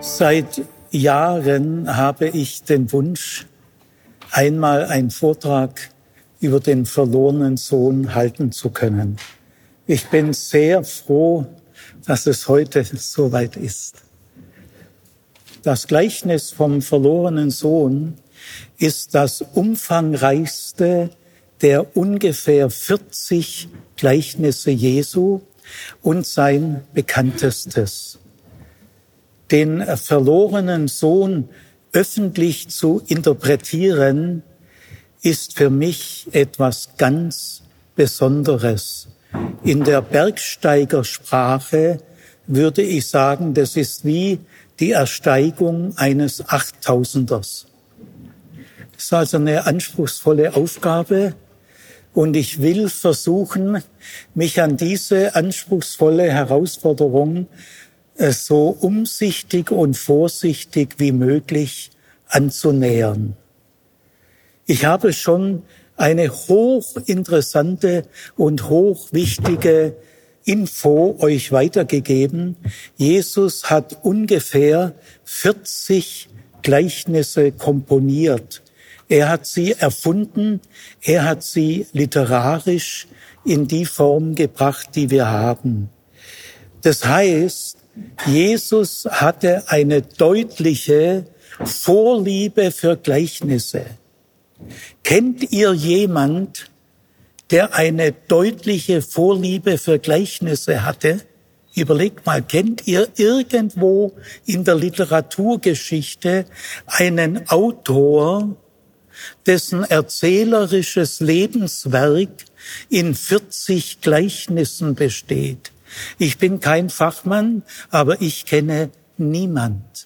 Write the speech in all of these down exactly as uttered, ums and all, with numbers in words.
Seit Jahren habe ich den Wunsch, einmal einen Vortrag über den verlorenen Sohn halten zu können. Ich bin sehr froh, dass es heute soweit ist. Das Gleichnis vom verlorenen Sohn ist das umfangreichste der ungefähr vierzig Gleichnisse Jesu und sein bekanntestes. Den verlorenen Sohn öffentlich zu interpretieren, ist für mich etwas ganz Besonderes. In der Bergsteigersprache würde ich sagen, das ist wie die Ersteigung eines Achttausenders. Das ist also eine anspruchsvolle Aufgabe und ich will versuchen, mich an diese anspruchsvolle Herausforderung so umsichtig und vorsichtig wie möglich anzunähern. Ich habe schon eine hochinteressante und hochwichtige Info euch weitergegeben. Jesus hat ungefähr vierzig Gleichnisse komponiert. Er hat sie erfunden, er hat sie literarisch in die Form gebracht, die wir haben. Das heißt, Jesus hatte eine deutliche Vorliebe für Gleichnisse. Kennt ihr jemand, der eine deutliche Vorliebe für Gleichnisse hatte? Überlegt mal, kennt ihr irgendwo in der Literaturgeschichte einen Autor, dessen erzählerisches Lebenswerk in vierzig Gleichnissen besteht? Ich bin kein Fachmann, aber ich kenne niemand.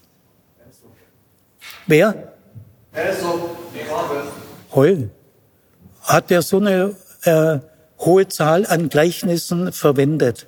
Wer? Heul. Hat er so eine äh, hohe Zahl an Gleichnissen verwendet?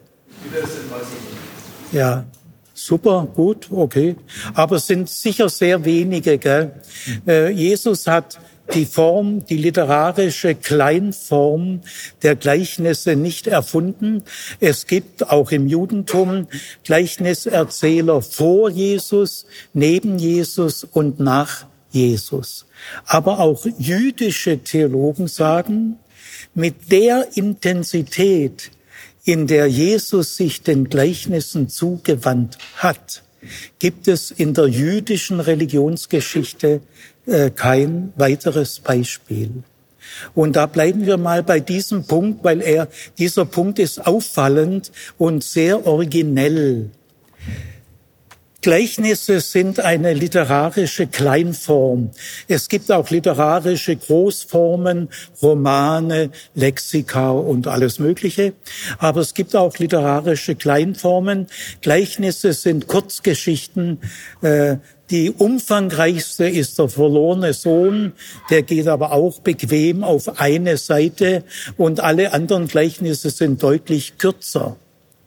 Ja, super, gut, okay. Aber es sind sicher sehr wenige, gell? Äh, Jesus hat die Form, die literarische Kleinform der Gleichnisse nicht erfunden. Es gibt auch im Judentum Gleichniserzähler vor Jesus, neben Jesus und nach Jesus. Aber auch jüdische Theologen sagen, mit der Intensität, in der Jesus sich den Gleichnissen zugewandt hat, gibt es in der jüdischen Religionsgeschichte äh, kein weiteres Beispiel. Und da bleiben wir mal bei diesem Punkt, weil er, dieser Punkt ist auffallend und sehr originell. Gleichnisse sind eine literarische Kleinform. Es gibt auch literarische Großformen, Romane, Lexika und alles Mögliche. Aber es gibt auch literarische Kleinformen. Gleichnisse sind Kurzgeschichten. Die umfangreichste ist der verlorene Sohn. Der geht aber auch bequem auf eine Seite. Und alle anderen Gleichnisse sind deutlich kürzer.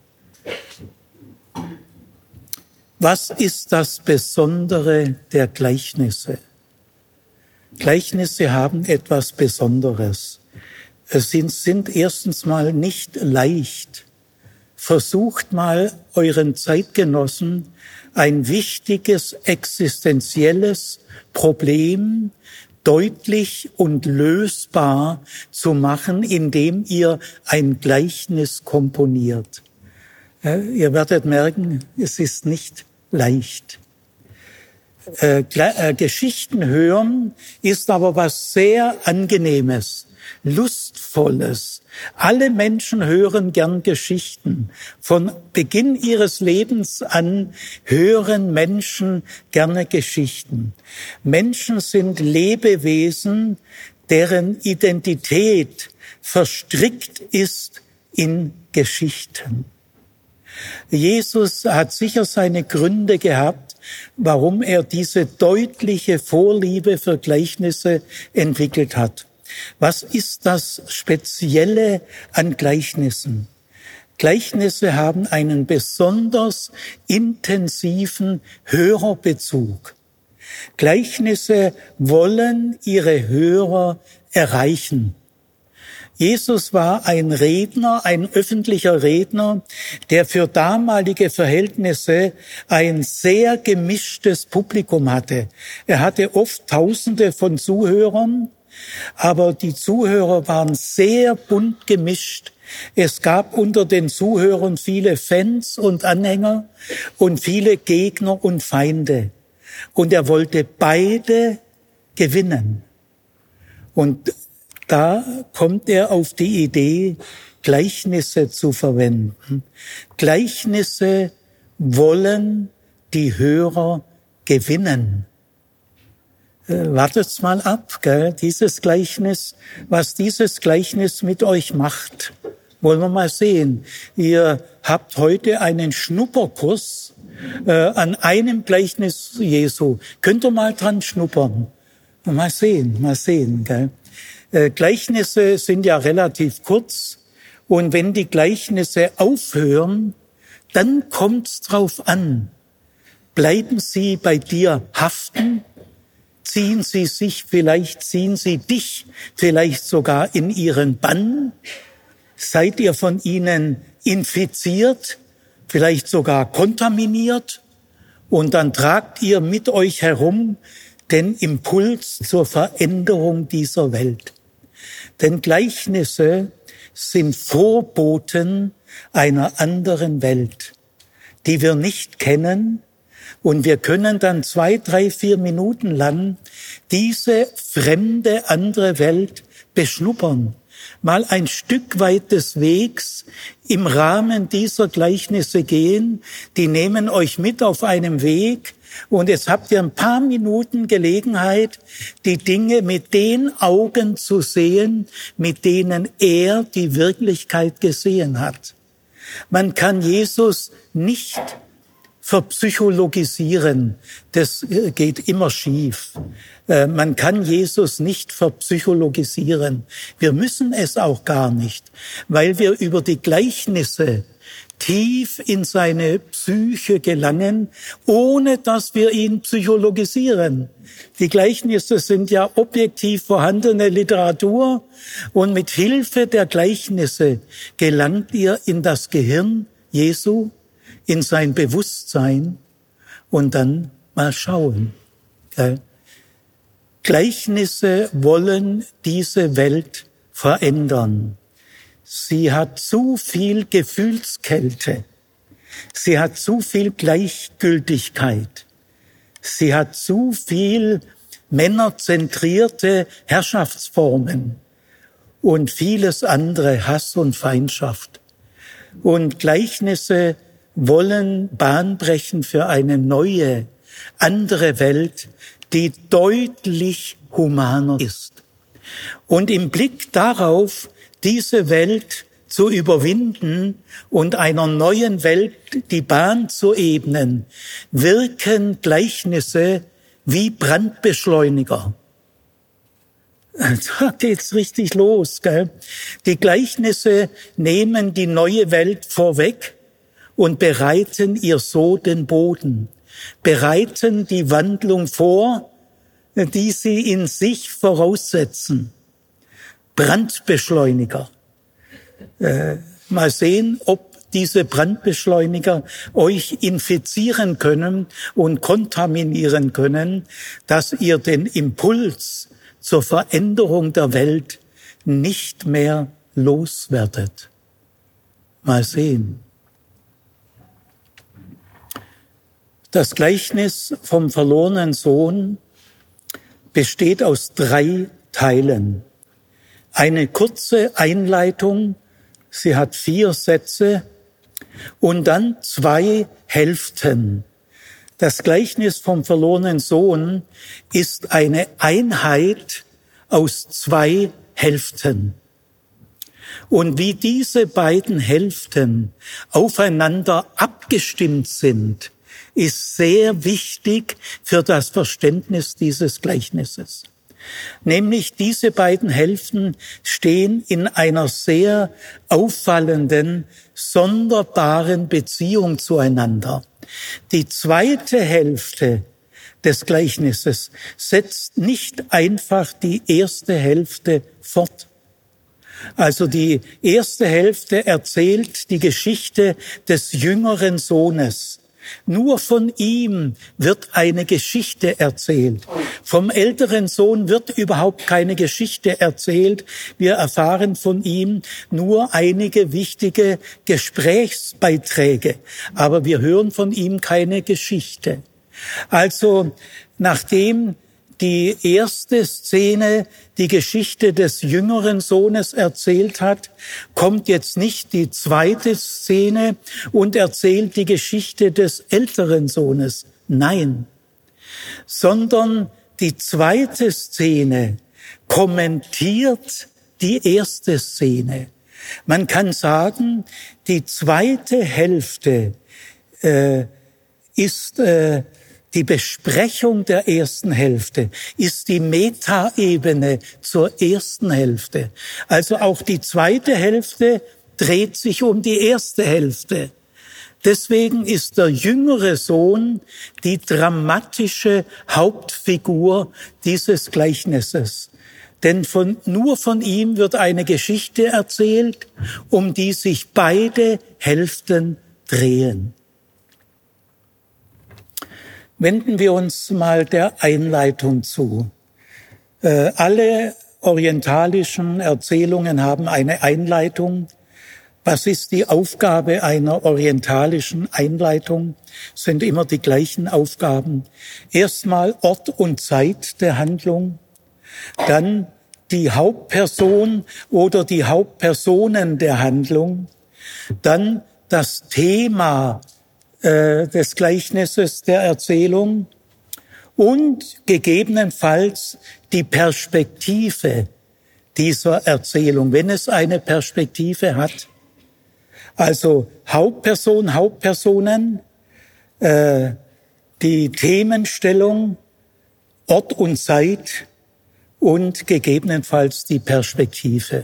Was ist das Besondere der Gleichnisse? Gleichnisse haben etwas Besonderes. Es sind, sind erstens mal nicht leicht. Versucht mal euren Zeitgenossen ein wichtiges existenzielles Problem deutlich und lösbar zu machen, indem ihr ein Gleichnis komponiert. Ihr werdet merken, es ist nicht leicht. Äh, äh, Geschichten hören ist aber was sehr Angenehmes, Lustvolles. Alle Menschen hören gern Geschichten. Von Beginn ihres Lebens an hören Menschen gerne Geschichten. Menschen sind Lebewesen, deren Identität verstrickt ist in Geschichten. Jesus hat sicher seine Gründe gehabt, warum er diese deutliche Vorliebe für Gleichnisse entwickelt hat. Was ist das Spezielle an Gleichnissen? Gleichnisse haben einen besonders intensiven Hörerbezug. Gleichnisse wollen ihre Hörer erreichen. Jesus war ein Redner, ein öffentlicher Redner, der für damalige Verhältnisse ein sehr gemischtes Publikum hatte. Er hatte oft Tausende von Zuhörern, aber die Zuhörer waren sehr bunt gemischt. Es gab unter den Zuhörern viele Fans und Anhänger und viele Gegner und Feinde. Und er wollte beide gewinnen. Und da kommt er auf die Idee, Gleichnisse zu verwenden. Gleichnisse wollen die Hörer gewinnen. Äh, wartet's mal ab, gell? Dieses Gleichnis, was dieses Gleichnis mit euch macht. Wollen wir mal sehen. Ihr habt heute einen Schnupperkurs äh, an einem Gleichnis Jesu. Könnt ihr mal dran schnuppern? Mal sehen, mal sehen, gell? Äh, Gleichnisse sind ja relativ kurz. Und wenn die Gleichnisse aufhören, dann kommt's drauf an. Bleiben sie bei dir haften? Ziehen sie sich vielleicht, ziehen sie dich vielleicht sogar in ihren Bann? Seid ihr von ihnen infiziert, vielleicht sogar kontaminiert? Und dann tragt ihr mit euch herum den Impuls zur Veränderung dieser Welt. Denn Gleichnisse sind Vorboten einer anderen Welt, die wir nicht kennen. Und wir können dann zwei, drei, vier Minuten lang diese fremde andere Welt beschnuppern. Mal ein Stück weit des Wegs im Rahmen dieser Gleichnisse gehen. Die nehmen euch mit auf einem Weg. Und jetzt habt ihr ein paar Minuten Gelegenheit, die Dinge mit den Augen zu sehen, mit denen er die Wirklichkeit gesehen hat. Man kann Jesus nicht verpsychologisieren. Das geht immer schief. Man kann Jesus nicht verpsychologisieren. Wir müssen es auch gar nicht, weil wir über die Gleichnisse tief in seine Psyche gelangen, ohne dass wir ihn psychologisieren. Die Gleichnisse sind ja objektiv vorhandene Literatur und mit Hilfe der Gleichnisse gelangt ihr in das Gehirn Jesu, in sein Bewusstsein und dann mal schauen. Gell? Gleichnisse wollen diese Welt verändern. Sie hat zu viel Gefühlskälte. Sie hat zu viel Gleichgültigkeit. Sie hat zu viel männerzentrierte Herrschaftsformen und vieles andere, Hass und Feindschaft. Und Gleichnisse wollen Bahn brechen für eine neue, andere Welt, die deutlich humaner ist. Und im Blick darauf, diese Welt zu überwinden und einer neuen Welt die Bahn zu ebnen, wirken Gleichnisse wie Brandbeschleuniger. Da geht's richtig los, gell? Die Gleichnisse nehmen die neue Welt vorweg und bereiten ihr so den Boden, bereiten die Wandlung vor, die sie in sich voraussetzen. Brandbeschleuniger. Äh, mal sehen, ob diese Brandbeschleuniger euch infizieren können und kontaminieren können, dass ihr den Impuls zur Veränderung der Welt nicht mehr loswerdet. Mal sehen. Das Gleichnis vom verlorenen Sohn besteht aus drei Teilen. Eine kurze Einleitung, sie hat vier Sätze und dann zwei Hälften. Das Gleichnis vom verlorenen Sohn ist eine Einheit aus zwei Hälften. Und wie diese beiden Hälften aufeinander abgestimmt sind, ist sehr wichtig für das Verständnis dieses Gleichnisses. Nämlich diese beiden Hälften stehen in einer sehr auffallenden, sonderbaren Beziehung zueinander. Die zweite Hälfte des Gleichnisses setzt nicht einfach die erste Hälfte fort, Also die erste Hälfte erzählt die Geschichte des jüngeren Sohnes. Nur von ihm wird eine Geschichte erzählt. Vom älteren Sohn wird überhaupt keine Geschichte erzählt. Wir erfahren von ihm nur einige wichtige Gesprächsbeiträge. Aber wir hören von ihm keine Geschichte. Also, nachdem die erste Szene die Geschichte des jüngeren Sohnes erzählt hat, kommt jetzt nicht die zweite Szene und erzählt die Geschichte des älteren Sohnes. Nein, sondern die zweite Szene kommentiert die erste Szene. Man kann sagen, die zweite Hälfte äh, ist äh, die Besprechung der ersten Hälfte, ist die Metaebene zur ersten Hälfte. Also auch die zweite Hälfte dreht sich um die erste Hälfte. Deswegen ist der jüngere Sohn die dramatische Hauptfigur dieses Gleichnisses. Denn von, nur von ihm wird eine Geschichte erzählt, um die sich beide Hälften drehen. Wenden wir uns mal der Einleitung zu. Äh, alle orientalischen Erzählungen haben eine Einleitung. Was ist die Aufgabe einer orientalischen Einleitung? Es sind immer die gleichen Aufgaben. Erstmal Ort und Zeit der Handlung, dann die Hauptperson oder die Hauptpersonen der Handlung, dann das Thema des Gleichnisses der Erzählung und gegebenenfalls die Perspektive dieser Erzählung, wenn es eine Perspektive hat. Also Hauptperson, Hauptpersonen, äh, die Themenstellung, Ort und Zeit und gegebenenfalls die Perspektive.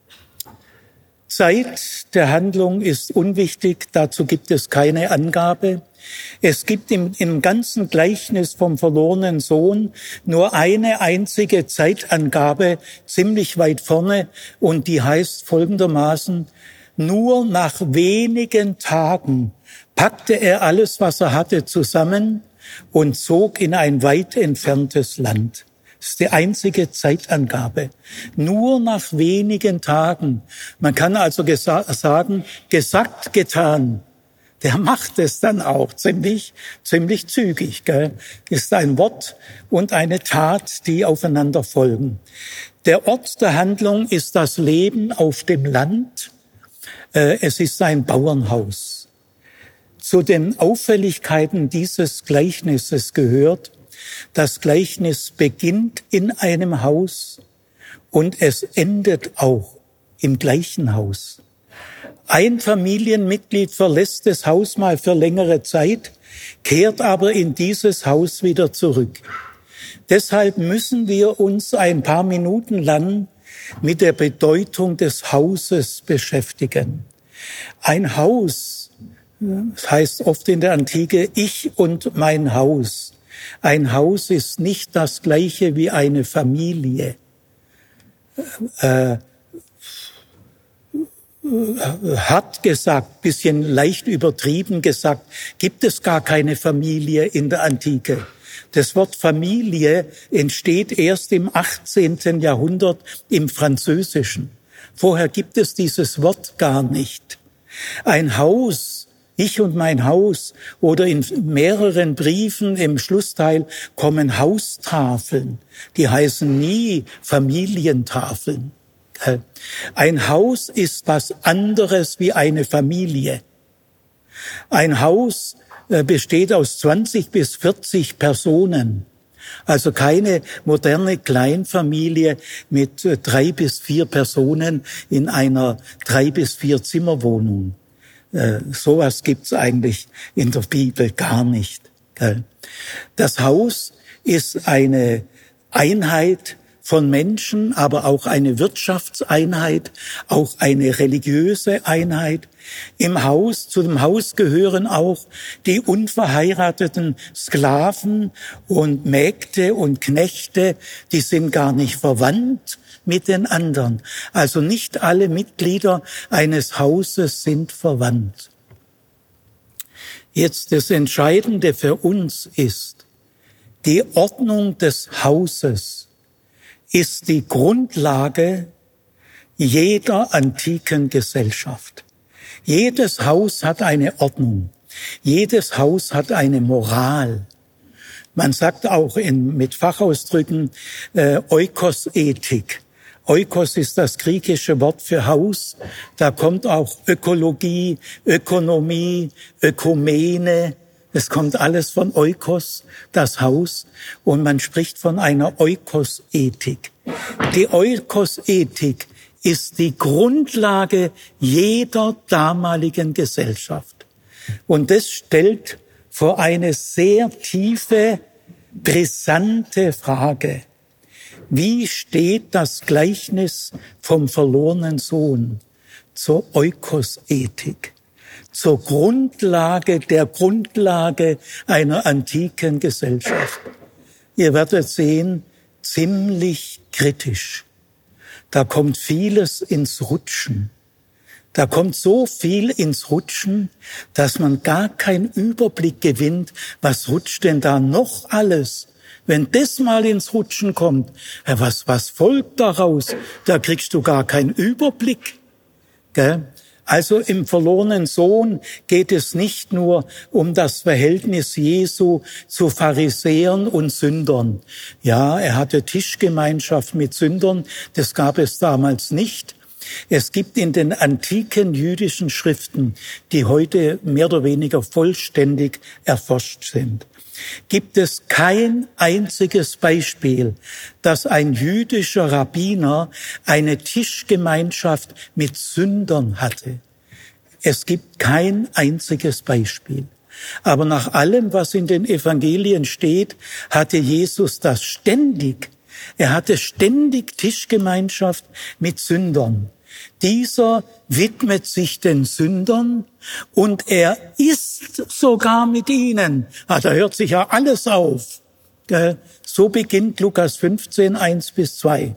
Zeit der Handlung ist unwichtig, dazu gibt es keine Angabe. Es gibt im, im ganzen Gleichnis vom verlorenen Sohn nur eine einzige Zeitangabe, ziemlich weit vorne, und die heißt folgendermaßen: Nur nach wenigen Tagen packte er alles, was er hatte, zusammen und zog in ein weit entferntes Land. Das ist die einzige Zeitangabe. Nur nach wenigen Tagen. Man kann also gesa- sagen, gesagt, getan. Der macht es dann auch ziemlich, ziemlich zügig, gell? Ist ein Wort und eine Tat, die aufeinander folgen. Der Ort der Handlung ist das Leben auf dem Land. Es ist ein Bauernhaus. Zu den Auffälligkeiten dieses Gleichnisses gehört: Das Gleichnis beginnt in einem Haus und es endet auch im gleichen Haus. Ein Familienmitglied verlässt das Haus mal für längere Zeit, kehrt aber in dieses Haus wieder zurück. Deshalb müssen wir uns ein paar Minuten lang mit der Bedeutung des Hauses beschäftigen. Ein Haus, das heißt oft in der Antike, ich und mein Haus. Ein Haus ist nicht das Gleiche wie eine Familie. Äh, hat gesagt, bisschen leicht übertrieben gesagt, gibt es gar keine Familie in der Antike. Das Wort Familie entsteht erst im achtzehnten Jahrhundert im Französischen. Vorher gibt es dieses Wort gar nicht. Ein Haus, ich und mein Haus, oder in mehreren Briefen im Schlussteil kommen Haustafeln. Die heißen nie Familientafeln. Ein Haus ist was anderes wie eine Familie. Ein Haus besteht aus zwanzig bis vierzig Personen. Also keine moderne Kleinfamilie mit drei bis vier Personen in einer drei bis vier Zimmerwohnung. Äh, sowas gibt's eigentlich in der Bibel gar nicht. Gell? Das Haus ist eine Einheit von Menschen, aber auch eine Wirtschaftseinheit, auch eine religiöse Einheit. Im Haus, zu dem Haus gehören auch die unverheirateten Sklaven und Mägde und Knechte, die sind gar nicht verwandt mit den anderen. Also nicht alle Mitglieder eines Hauses sind verwandt. Jetzt das Entscheidende für uns ist, die Ordnung des Hauses ist die Grundlage jeder antiken Gesellschaft. Jedes Haus hat eine Ordnung. Jedes Haus hat eine Moral. Man sagt auch in, mit Fachausdrücken äh, Oikos-Ethik. Oikos ist das griechische Wort für Haus. Da kommt auch Ökologie, Ökonomie, Ökumene. Es kommt alles von Oikos, das Haus. Und man spricht von einer Oikos-Ethik. Die Oikos-Ethik ist die Grundlage jeder damaligen Gesellschaft. Und das stellt vor eine sehr tiefe, brisante Frage. Wie steht das Gleichnis vom verlorenen Sohn zur Oikos-Ethik, zur Grundlage der Grundlage einer antiken Gesellschaft? Ihr werdet sehen, ziemlich kritisch. Da kommt vieles ins Rutschen. Da kommt so viel ins Rutschen, dass man gar keinen Überblick gewinnt, was rutscht denn da noch alles? Wenn das mal ins Rutschen kommt, was, was folgt daraus? Da kriegst du gar keinen Überblick. Gell? Also im verlorenen Sohn geht es nicht nur um das Verhältnis Jesu zu Pharisäern und Sündern. Ja, er hatte Tischgemeinschaft mit Sündern, das gab es damals nicht. Es gibt in den antiken jüdischen Schriften, die heute mehr oder weniger vollständig erforscht sind, gibt es kein einziges Beispiel, dass ein jüdischer Rabbiner eine Tischgemeinschaft mit Sündern hatte. Es gibt kein einziges Beispiel. Aber nach allem, was in den Evangelien steht, hatte Jesus das ständig. Er hatte ständig Tischgemeinschaft mit Sündern. Dieser widmet sich den Sündern und er isst sogar mit ihnen. Ah, da hört sich ja alles auf. So beginnt Lukas fünfzehn, eins bis zwei.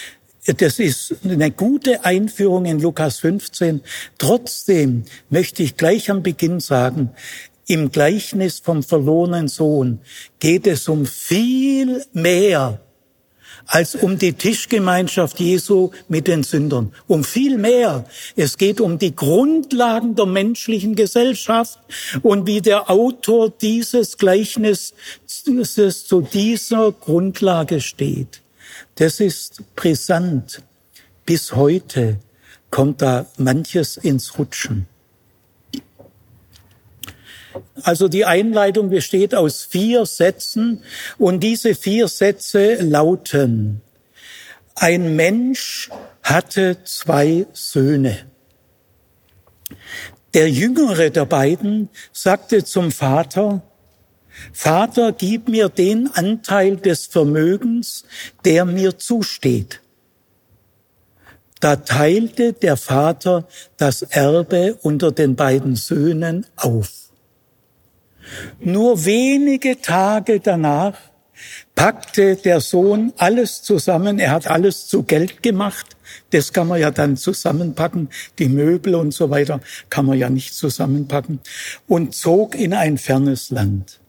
Das ist eine gute Einführung in Lukas fünfzehn. Trotzdem möchte ich gleich am Beginn sagen, im Gleichnis vom verlorenen Sohn geht es um viel mehr als um die Tischgemeinschaft Jesu mit den Sündern. Um viel mehr. Es geht um die Grundlagen der menschlichen Gesellschaft und wie der Autor dieses Gleichnisses zu dieser Grundlage steht. Das ist brisant. Bis heute kommt da manches ins Rutschen. Also die Einleitung besteht aus vier Sätzen und diese vier Sätze lauten: Ein Mensch hatte zwei Söhne. Der jüngere der beiden sagte zum Vater: Vater, gib mir den Anteil des Vermögens, der mir zusteht. Da teilte der Vater das Erbe unter den beiden Söhnen auf. Nur wenige Tage danach packte der Sohn alles zusammen. Er hat alles zu Geld gemacht. Das kann man ja dann zusammenpacken. Die Möbel und so weiter kann man ja nicht zusammenpacken. Und zog in ein fernes Land.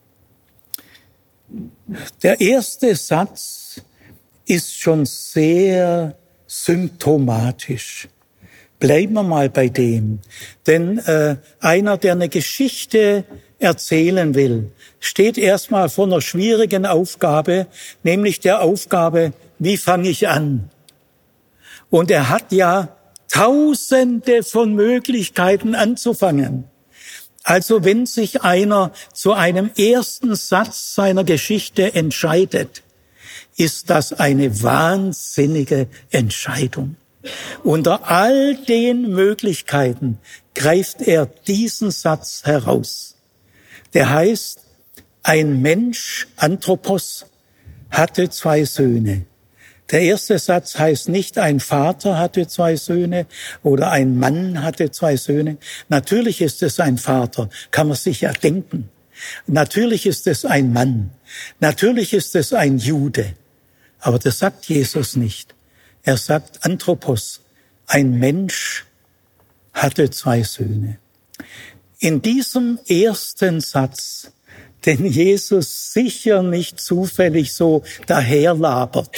Der erste Satz ist schon sehr symptomatisch. Bleiben wir mal bei dem. Denn äh, einer, der eine Geschichte erzählen will, steht erstmal vor einer schwierigen Aufgabe, nämlich der Aufgabe, wie fange ich an? Und er hat ja tausende von Möglichkeiten anzufangen. Also wenn sich einer zu einem ersten Satz seiner Geschichte entscheidet, ist das eine wahnsinnige Entscheidung. Unter all den Möglichkeiten greift er diesen Satz heraus. Der heißt, ein Mensch, Anthropos, hatte zwei Söhne. Der erste Satz heißt nicht, ein Vater hatte zwei Söhne oder ein Mann hatte zwei Söhne. Natürlich ist es ein Vater, kann man sich ja denken. Natürlich ist es ein Mann. Natürlich ist es ein Jude. Aber das sagt Jesus nicht. Er sagt Anthropos, ein Mensch hatte zwei Söhne. In diesem ersten Satz, den Jesus sicher nicht zufällig so daherlabert,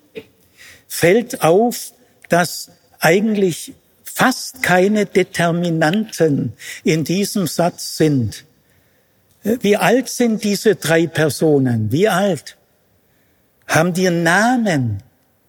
fällt auf, dass eigentlich fast keine Determinanten in diesem Satz sind. Wie alt sind diese drei Personen? Wie alt? Haben die einen Namen?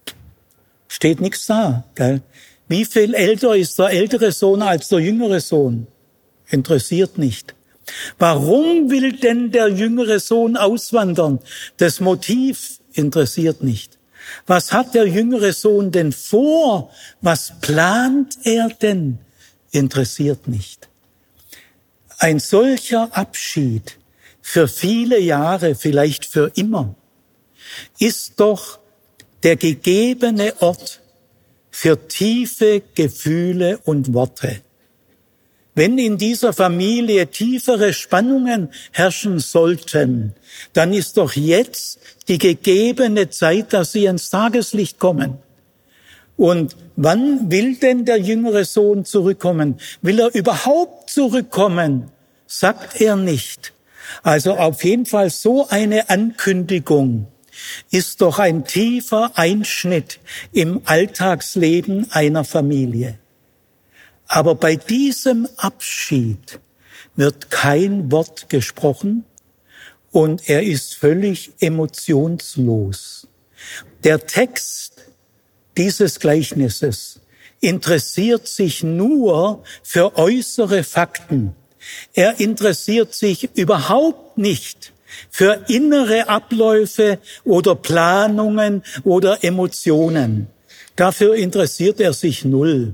Steht nichts da, gell? Wie viel älter ist der ältere Sohn als der jüngere Sohn? Interessiert nicht. Warum will denn der jüngere Sohn auswandern? Das Motiv interessiert nicht. Was hat der jüngere Sohn denn vor? Was plant er denn? Interessiert nicht. Ein solcher Abschied für viele Jahre, vielleicht für immer, ist doch der gegebene Ort für tiefe Gefühle und Worte. Wenn in dieser Familie tiefere Spannungen herrschen sollten, dann ist doch jetzt die gegebene Zeit, dass sie ins Tageslicht kommen. Und wann will denn der jüngere Sohn zurückkommen? Will er überhaupt zurückkommen? Sagt er nicht. Also auf jeden Fall so eine Ankündigung ist doch ein tiefer Einschnitt im Alltagsleben einer Familie. Aber bei diesem Abschied wird kein Wort gesprochen und er ist völlig emotionslos. Der Text dieses Gleichnisses interessiert sich nur für äußere Fakten. Er interessiert sich überhaupt nicht für innere Abläufe oder Planungen oder Emotionen. Dafür interessiert er sich null.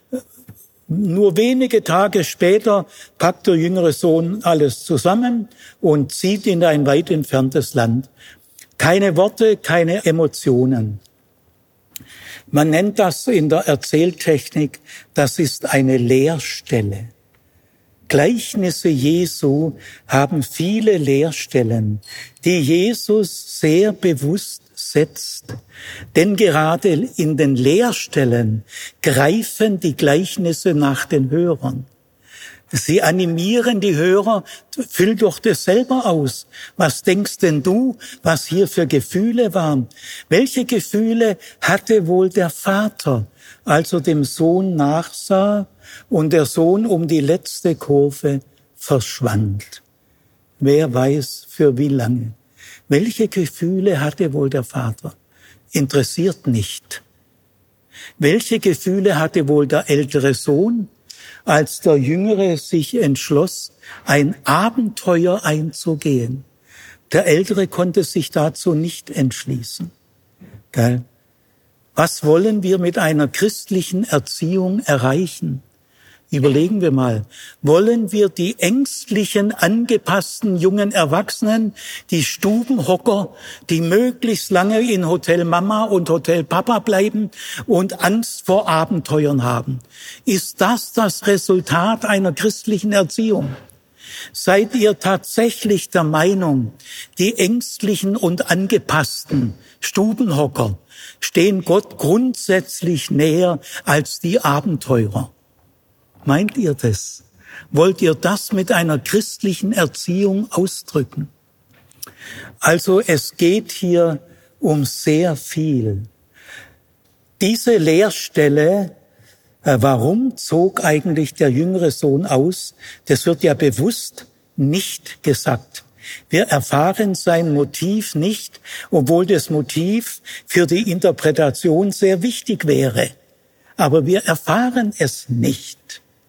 Nur wenige Tage später packt der jüngere Sohn alles zusammen und zieht in ein weit entferntes Land. Keine Worte, keine Emotionen. Man nennt das in der Erzähltechnik, das ist eine Leerstelle. Gleichnisse Jesu haben viele Leerstellen, die Jesus sehr bewusst setzt. Denn gerade in den Leerstellen greifen die Gleichnisse nach den Hörern. Sie animieren die Hörer, füll doch das selber aus. Was denkst denn du, was hier für Gefühle waren? Welche Gefühle hatte wohl der Vater, als er dem Sohn nachsah und der Sohn um die letzte Kurve verschwand? Wer weiß, für wie lange? Welche Gefühle hatte wohl der Vater? Interessiert nicht. Welche Gefühle hatte wohl der ältere Sohn, als der Jüngere sich entschloss, ein Abenteuer einzugehen? Der Ältere konnte sich dazu nicht entschließen. Gell? Was wollen wir mit einer christlichen Erziehung erreichen? Überlegen wir mal, wollen wir die ängstlichen, angepassten jungen Erwachsenen, die Stubenhocker, die möglichst lange in Hotel Mama und Hotel Papa bleiben und Angst vor Abenteuern haben? Ist das das Resultat einer christlichen Erziehung? Seid ihr tatsächlich der Meinung, die ängstlichen und angepassten Stubenhocker stehen Gott grundsätzlich näher als die Abenteurer? Meint ihr das? Wollt ihr das mit einer christlichen Erziehung ausdrücken? Also es geht hier um sehr viel. Diese Leerstelle, äh, warum zog eigentlich der jüngere Sohn aus? Das wird ja bewusst nicht gesagt. Wir erfahren sein Motiv nicht, obwohl das Motiv für die Interpretation sehr wichtig wäre. Aber wir erfahren es nicht.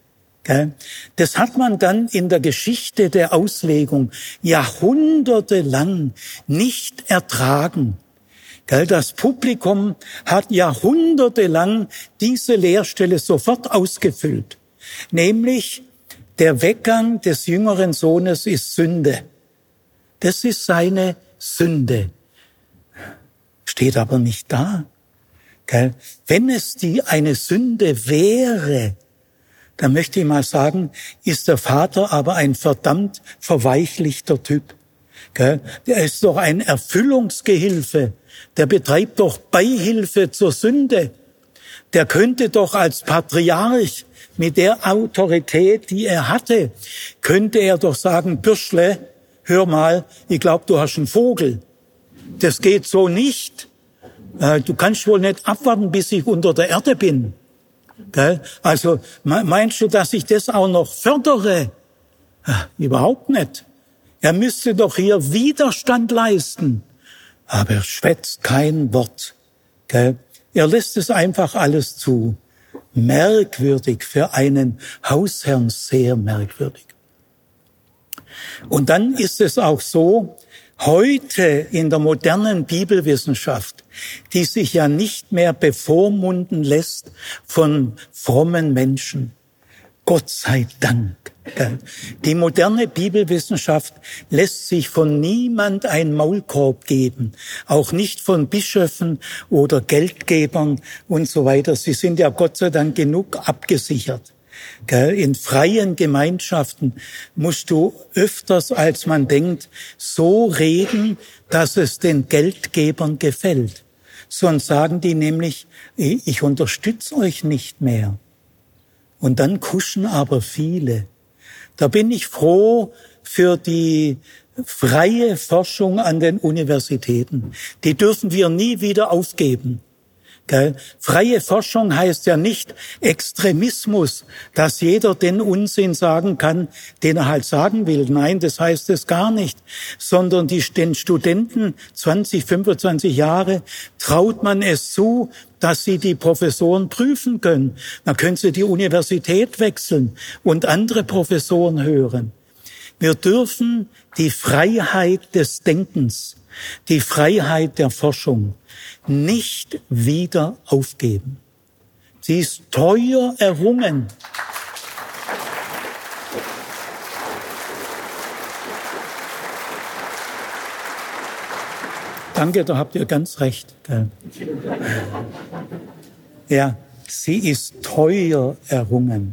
Das hat man dann in der Geschichte der Auslegung jahrhundertelang nicht ertragen. Das Publikum hat jahrhundertelang diese Leerstelle sofort ausgefüllt. Nämlich, der Weggang des jüngeren Sohnes ist Sünde. Das ist seine Sünde. Steht aber nicht da. Wenn es die eine Sünde wäre, dann möchte ich mal sagen, ist der Vater aber ein verdammt verweichlichter Typ. Der ist doch ein Erfüllungsgehilfe. Der betreibt doch Beihilfe zur Sünde. Der könnte doch als Patriarch mit der Autorität, die er hatte, könnte er doch sagen, Bürschle, hör mal, ich glaube, du hast einen Vogel. Das geht so nicht. Du kannst wohl nicht abwarten, bis ich unter der Erde bin. Also meinst du, dass ich das auch noch fördere? Überhaupt nicht. Er müsste doch hier Widerstand leisten. Aber er schwätzt kein Wort. Er lässt es einfach alles zu. Merkwürdig für einen Hausherrn, sehr merkwürdig. Und dann ist es auch so, heute in der modernen Bibelwissenschaft, die sich ja nicht mehr bevormunden lässt von frommen Menschen. Gott sei Dank. Die moderne Bibelwissenschaft lässt sich von niemand ein Maulkorb geben, auch nicht von Bischöfen oder Geldgebern und so weiter. Sie sind ja Gott sei Dank genug abgesichert. In freien Gemeinschaften musst du öfters, als man denkt, so reden, dass es den Geldgebern gefällt. Sonst sagen die nämlich, ich unterstütze euch nicht mehr. Und dann kuschen aber viele. Da bin ich froh für die freie Forschung an den Universitäten. Die dürfen wir nie wieder aufgeben. Gell? Freie Forschung heißt ja nicht Extremismus, dass jeder den Unsinn sagen kann, den er halt sagen will. Nein, das heißt es gar nicht. Sondern die, den Studenten zwanzig, fünfundzwanzig Jahre traut man es zu, dass sie die Professoren prüfen können. Dann können sie die Universität wechseln und andere Professoren hören. Wir dürfen die Freiheit des Denkens, die Freiheit der Forschung nicht wieder aufgeben. Sie ist teuer errungen. Danke, da habt ihr ganz recht. Ja, sie ist teuer errungen.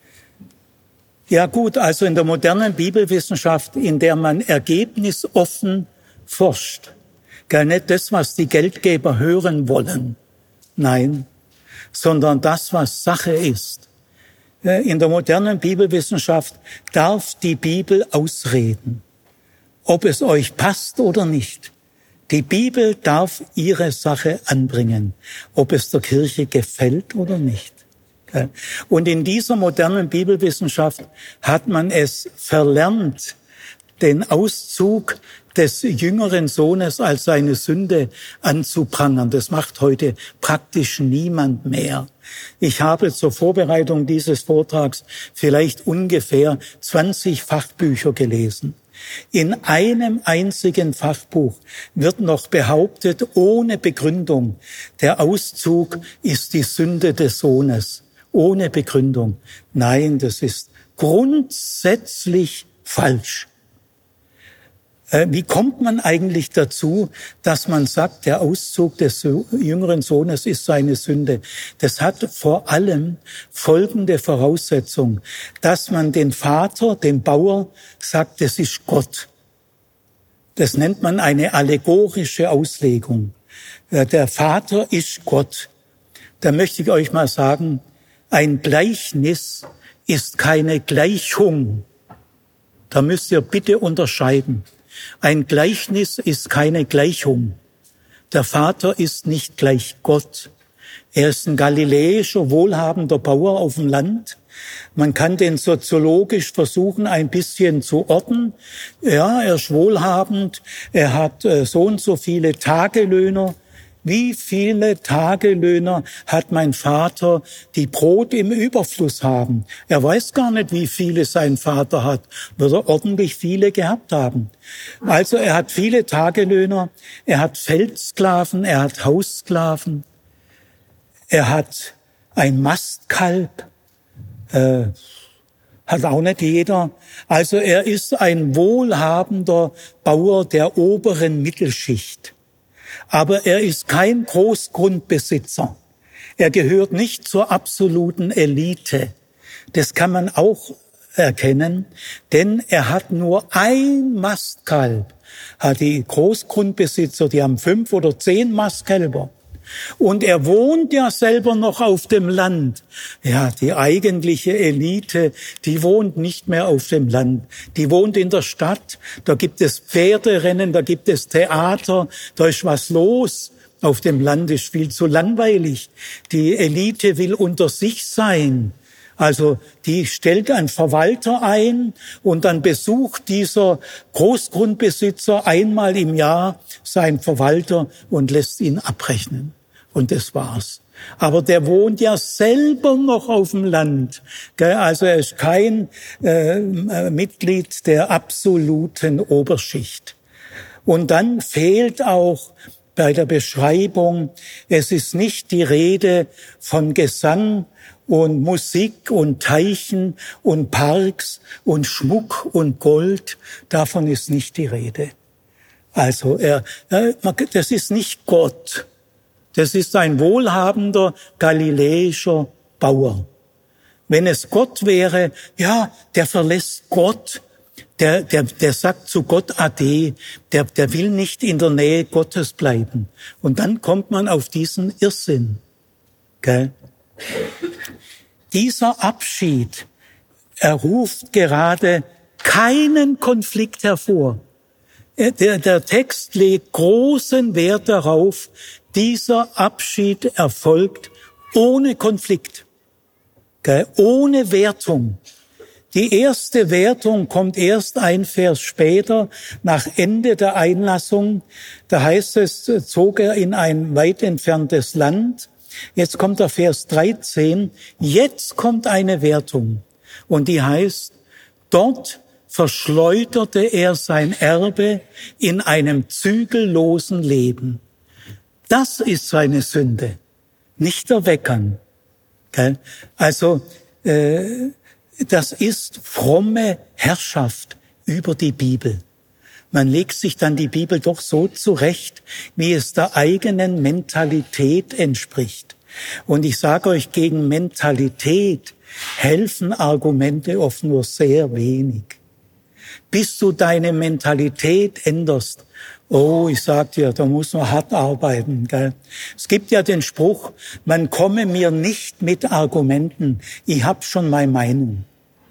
Ja gut, also in der modernen Bibelwissenschaft, in der man ergebnisoffen forscht, gar nicht das, was die Geldgeber hören wollen, nein, sondern das, was Sache ist. In der modernen Bibelwissenschaft darf die Bibel ausreden, ob es euch passt oder nicht. Die Bibel darf ihre Sache anbringen, ob es der Kirche gefällt oder nicht. Und in dieser modernen Bibelwissenschaft hat man es verlernt, den Auszug des jüngeren Sohnes als seine Sünde anzuprangern. Das macht heute praktisch niemand mehr. Ich habe zur Vorbereitung dieses Vortrags vielleicht ungefähr zwanzig Fachbücher gelesen. In einem einzigen Fachbuch wird noch behauptet, ohne Begründung, der Auszug ist die Sünde des Sohnes. Ohne Begründung. Nein, das ist grundsätzlich falsch. Wie kommt man eigentlich dazu, dass man sagt, der Auszug des jüngeren Sohnes ist seine Sünde? Das hat vor allem folgende Voraussetzung, dass man den Vater, den Bauer, sagt, das ist Gott. Das nennt man eine allegorische Auslegung. Der Vater ist Gott. Da möchte ich euch mal sagen, ein Gleichnis ist keine Gleichung. Da müsst ihr bitte unterscheiden. Ein Gleichnis ist keine Gleichung. Der Vater ist nicht gleich Gott. Er ist ein galiläischer, wohlhabender Bauer auf dem Land. Man kann den soziologisch versuchen, ein bisschen zu orten. Ja, er ist wohlhabend. Er hat äh, so und so viele Tagelöhner. Wie viele Tagelöhner hat mein Vater, die Brot im Überfluss haben? Er weiß gar nicht, wie viele sein Vater hat. Wird er ordentlich viele gehabt haben. Also er hat viele Tagelöhner, er hat Feldsklaven, er hat Haussklaven, er hat ein Mastkalb, äh, hat auch nicht jeder. Also er ist ein wohlhabender Bauer der oberen Mittelschicht. Aber er ist kein Großgrundbesitzer. Er gehört nicht zur absoluten Elite. Das kann man auch erkennen, denn er hat nur ein Mastkalb. Die Großgrundbesitzer, die haben fünf oder zehn Mastkälber. Und er wohnt ja selber noch auf dem Land. Ja, die eigentliche Elite, die wohnt nicht mehr auf dem Land. Die wohnt in der Stadt. Da gibt es Pferderennen, da gibt es Theater, da ist was los. Auf dem Land ist viel zu langweilig. Die Elite will unter sich sein. Also die stellt einen Verwalter ein und dann besucht dieser Großgrundbesitzer einmal im Jahr seinen Verwalter und lässt ihn abrechnen. Und das war's. Aber der wohnt ja selber noch auf dem Land. Also er ist kein äh, Mitglied der absoluten Oberschicht. Und dann fehlt auch bei der Beschreibung, es ist nicht die Rede von Gesang und Musik und Teichen und Parks und Schmuck und Gold. Davon ist nicht die Rede. Also er, das ist nicht Gott. Das ist ein wohlhabender galiläischer Bauer. Wenn es Gott wäre, ja, der verlässt Gott. Der, der, der sagt zu Gott Ade, der, der will nicht in der Nähe Gottes bleiben. Und dann kommt man auf diesen Irrsinn. Gell? Dieser Abschied, er ruft gerade keinen Konflikt hervor. Der, der Text legt großen Wert darauf, dieser Abschied erfolgt ohne Konflikt, gell? Ohne Wertung. Die erste Wertung kommt erst ein Vers später, nach Ende der Einlassung. Da heißt es, zog er in ein weit entferntes Land. Jetzt kommt der Vers dreizehn. Jetzt kommt eine Wertung. Und die heißt, dort verschleuderte er sein Erbe in einem zügellosen Leben. Das ist seine Sünde, nicht der Weckern. Also, äh, das ist fromme Herrschaft über die Bibel. Man legt sich dann die Bibel doch so zurecht, wie es der eigenen Mentalität entspricht. Und ich sage euch, gegen Mentalität helfen Argumente oft nur sehr wenig. Bis du deine Mentalität änderst, oh, ich sag dir, da muss man hart arbeiten. Gell? Es gibt ja den Spruch, man komme mir nicht mit Argumenten, ich hab schon meine Meinung.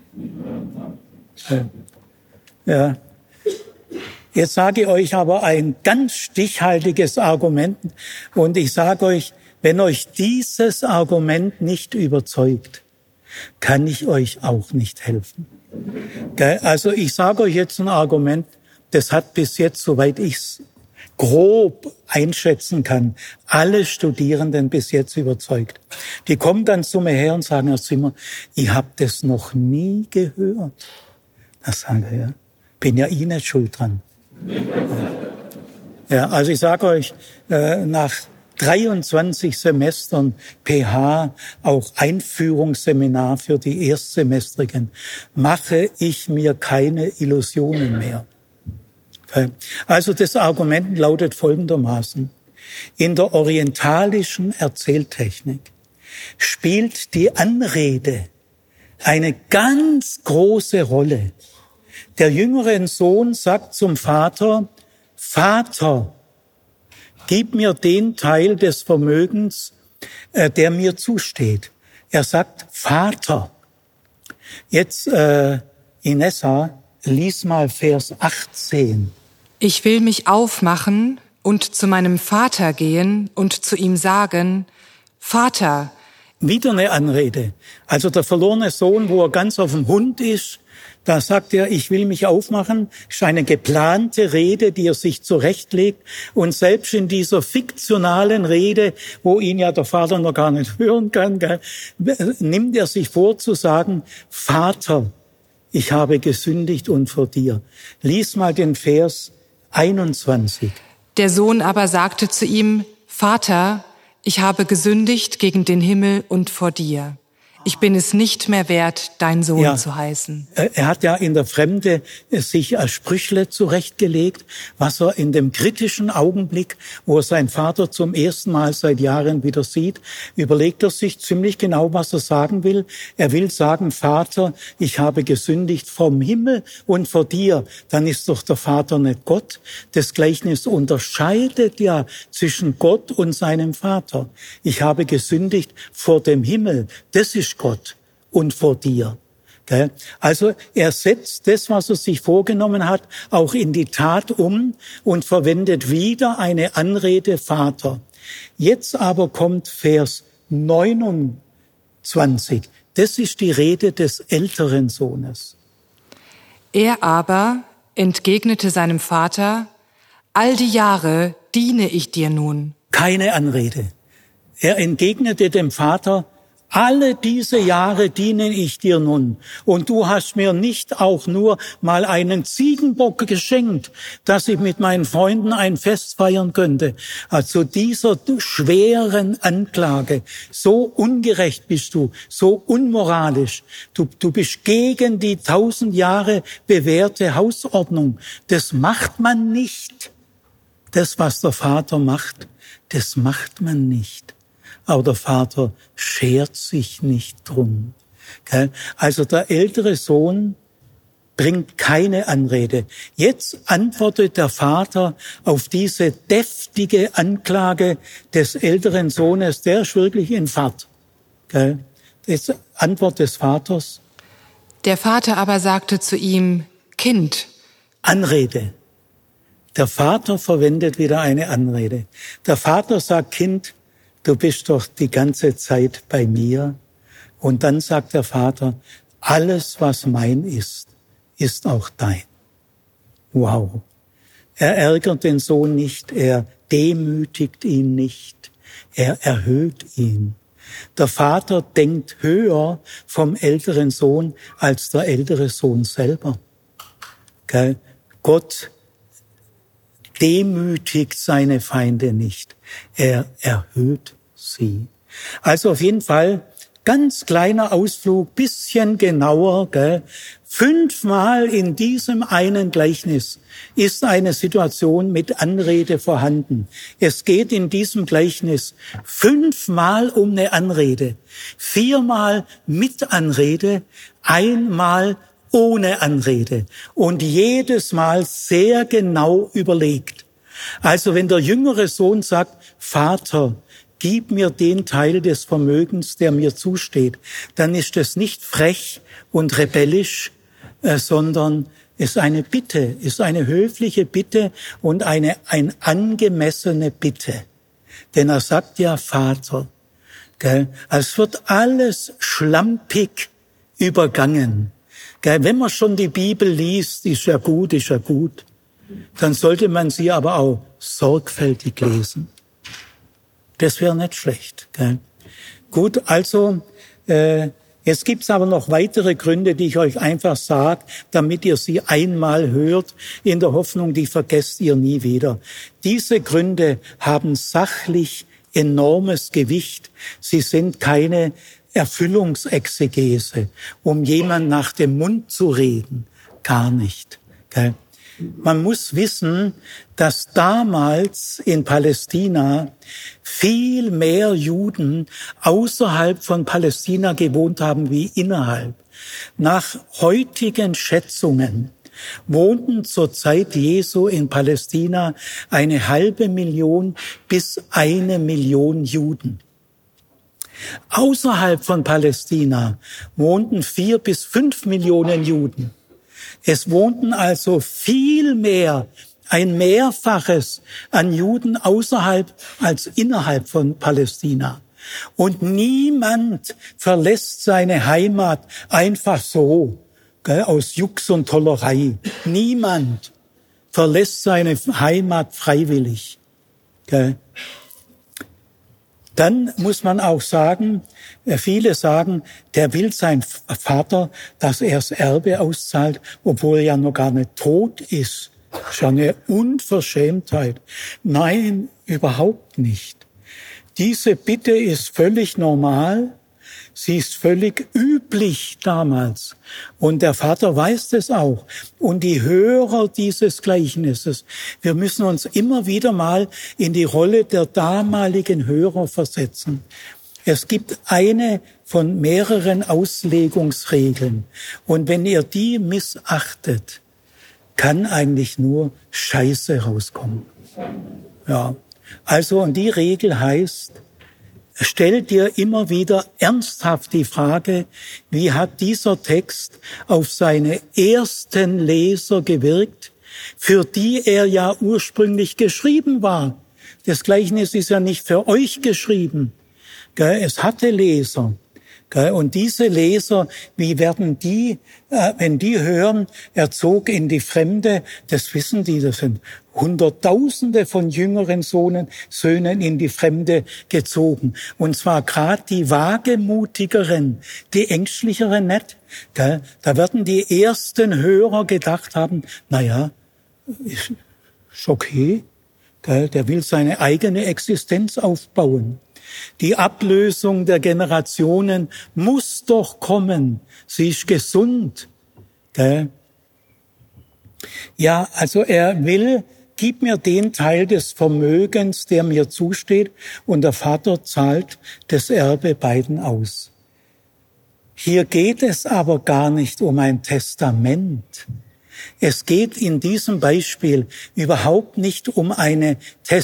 Ja. Jetzt sage ich euch aber ein ganz stichhaltiges Argument und ich sage euch, wenn euch dieses Argument nicht überzeugt, kann ich euch auch nicht helfen. Gell? Also ich sage euch jetzt ein Argument, das hat bis jetzt, soweit ich es grob einschätzen kann, alle Studierenden bis jetzt überzeugt. Die kommen dann zu mir her und sagen, Herr Zimmer, ich habe das noch nie gehört. Das sage ich, ja, bin ja ich nicht schuld dran. Ja, also ich sage euch, nach dreiundzwanzig Semestern P H, auch Einführungsseminar für die Erstsemestrigen, mache ich mir keine Illusionen mehr. Also das Argument lautet folgendermaßen. In der orientalischen Erzähltechnik spielt die Anrede eine ganz große Rolle. Der jüngere Sohn sagt zum Vater, Vater, gib mir den Teil des Vermögens, äh, der mir zusteht. Er sagt, Vater. Jetzt, äh, Inessa, lies mal Vers achtzehn. Ich will mich aufmachen und zu meinem Vater gehen und zu ihm sagen, Vater. Wieder eine Anrede. Also der verlorene Sohn, wo er ganz auf dem Hund ist, da sagt er, ich will mich aufmachen. Das ist eine geplante Rede, die er sich zurechtlegt. Und selbst in dieser fiktionalen Rede, wo ihn ja der Vater noch gar nicht hören kann, gell, nimmt er sich vor zu sagen, Vater, ich habe gesündigt und vor dir. Lies mal den Vers einundzwanzig. Der Sohn aber sagte zu ihm, Vater, ich habe gesündigt gegen den Himmel und vor dir. ich bin es nicht mehr wert, dein Sohn Ja. zu heißen. Er hat ja in der Fremde sich als Sprüchle zurechtgelegt, was er in dem kritischen Augenblick, wo er seinen Vater zum ersten Mal seit Jahren wieder sieht, überlegt er sich ziemlich genau, was er sagen will. Er will sagen, Vater, ich habe gesündigt vom Himmel und vor dir. Dann ist doch der Vater nicht Gott. Das Gleichnis unterscheidet ja zwischen Gott und seinem Vater. Ich habe gesündigt vor dem Himmel. Das ist Gott und vor dir. Also er setzt das, was er sich vorgenommen hat, auch in die Tat um und verwendet wieder eine Anrede Vater. Jetzt aber kommt Vers neunundzwanzig. Das ist die Rede des älteren Sohnes. Er aber entgegnete seinem Vater, all die Jahre diene ich dir nun. Keine Anrede. Er entgegnete dem Vater, alle diese Jahre diene ich dir nun, und du hast mir nicht auch nur mal einen Ziegenbock geschenkt, dass ich mit meinen Freunden ein Fest feiern könnte. Also dieser schweren Anklage, so ungerecht bist du, so unmoralisch. Du, du bist gegen die tausend Jahre bewährte Hausordnung. Das macht man nicht. Das, was der Vater macht, das macht man nicht. Aber der Vater schert sich nicht drum. Also der ältere Sohn bringt keine Anrede. Jetzt antwortet der Vater auf diese deftige Anklage des älteren Sohnes. Der ist wirklich in Fahrt. Das ist Antwort des Vaters. Der Vater aber sagte zu ihm, Kind. Anrede. Der Vater verwendet wieder eine Anrede. Der Vater sagt, Kind, du bist doch die ganze Zeit bei mir. Und dann sagt der Vater, alles, was mein ist, ist auch dein. Wow. Er ärgert den Sohn nicht, er demütigt ihn nicht, er erhöht ihn. Der Vater denkt höher vom älteren Sohn als der ältere Sohn selber. Gott demütigt seine Feinde nicht. Er erhöht sie. Also auf jeden Fall ganz kleiner Ausflug, bisschen genauer. Gell? Fünfmal in diesem einen Gleichnis ist eine Situation mit Anrede vorhanden. Es geht in diesem Gleichnis fünfmal um eine Anrede. Viermal mit Anrede, einmal ohne Anrede und jedes Mal sehr genau überlegt. Also wenn der jüngere Sohn sagt, Vater, gib mir den Teil des Vermögens, der mir zusteht, dann ist das nicht frech und rebellisch, äh, sondern ist eine Bitte, ist eine höfliche Bitte und eine, ein angemessene Bitte. Denn er sagt ja Vater. Gell? Es wird alles schlampig übergangen. Wenn man schon die Bibel liest, ist ja gut, ist ja gut, dann sollte man sie aber auch sorgfältig lesen. Das wäre nicht schlecht. Gell? Gut, also äh, jetzt gibt's aber noch weitere Gründe, die ich euch einfach sage, damit ihr sie einmal hört, in der Hoffnung, die vergesst ihr nie wieder. Diese Gründe haben sachlich enormes Gewicht. Sie sind keine Erfüllungsexegese, um jemand nach dem Mund zu reden. Gar nicht. Gell? Man muss wissen, dass damals in Palästina viel mehr Juden außerhalb von Palästina gewohnt haben wie innerhalb. Nach heutigen Schätzungen wohnten zur Zeit Jesu in Palästina eine halbe Million bis eine Million Juden. Außerhalb von Palästina wohnten vier bis fünf Millionen Juden. Es wohnten also viel mehr, ein Mehrfaches an Juden außerhalb als innerhalb von Palästina. Und niemand verlässt seine Heimat einfach so, gell, aus Jux und Tollerei. Niemand verlässt seine Heimat freiwillig. Gell. Dann muss man auch sagen, viele sagen, der will sein Vater, dass er das Erbe auszahlt, obwohl er ja noch gar nicht tot ist. Das ist ja eine Unverschämtheit. Nein, überhaupt nicht. Diese Bitte ist völlig normal. Sie ist völlig üblich damals. Und der Vater weiß das auch. Und die Hörer dieses Gleichnisses, wir müssen uns immer wieder mal in die Rolle der damaligen Hörer versetzen. Es gibt eine von mehreren Auslegungsregeln. Und wenn ihr die missachtet, kann eigentlich nur Scheiße rauskommen. Ja. Also, und die Regel heißt, stell dir immer wieder ernsthaft die Frage, wie hat dieser Text auf seine ersten Leser gewirkt, für die er ja ursprünglich geschrieben war. Das Gleichnis ist ja nicht für euch geschrieben. Es hatte Leser. Und diese Leser, wie werden die, wenn die hören, er zog in die Fremde, das wissen die, das sind Hunderttausende von jüngeren Sohnen, Söhnen in die Fremde gezogen. Und zwar gerade die Wagemutigeren, die Ängstlicheren nicht. Da werden die ersten Hörer gedacht haben, na ja, ist okay, der will seine eigene Existenz aufbauen. Die Ablösung der Generationen muss doch kommen. Sie ist gesund. Gell? Ja, also er will, gib mir den Teil des Vermögens, der mir zusteht, und der Vater zahlt das Erbe beiden aus. Hier geht es aber gar nicht um ein Testament. Es geht in diesem Beispiel überhaupt nicht um eine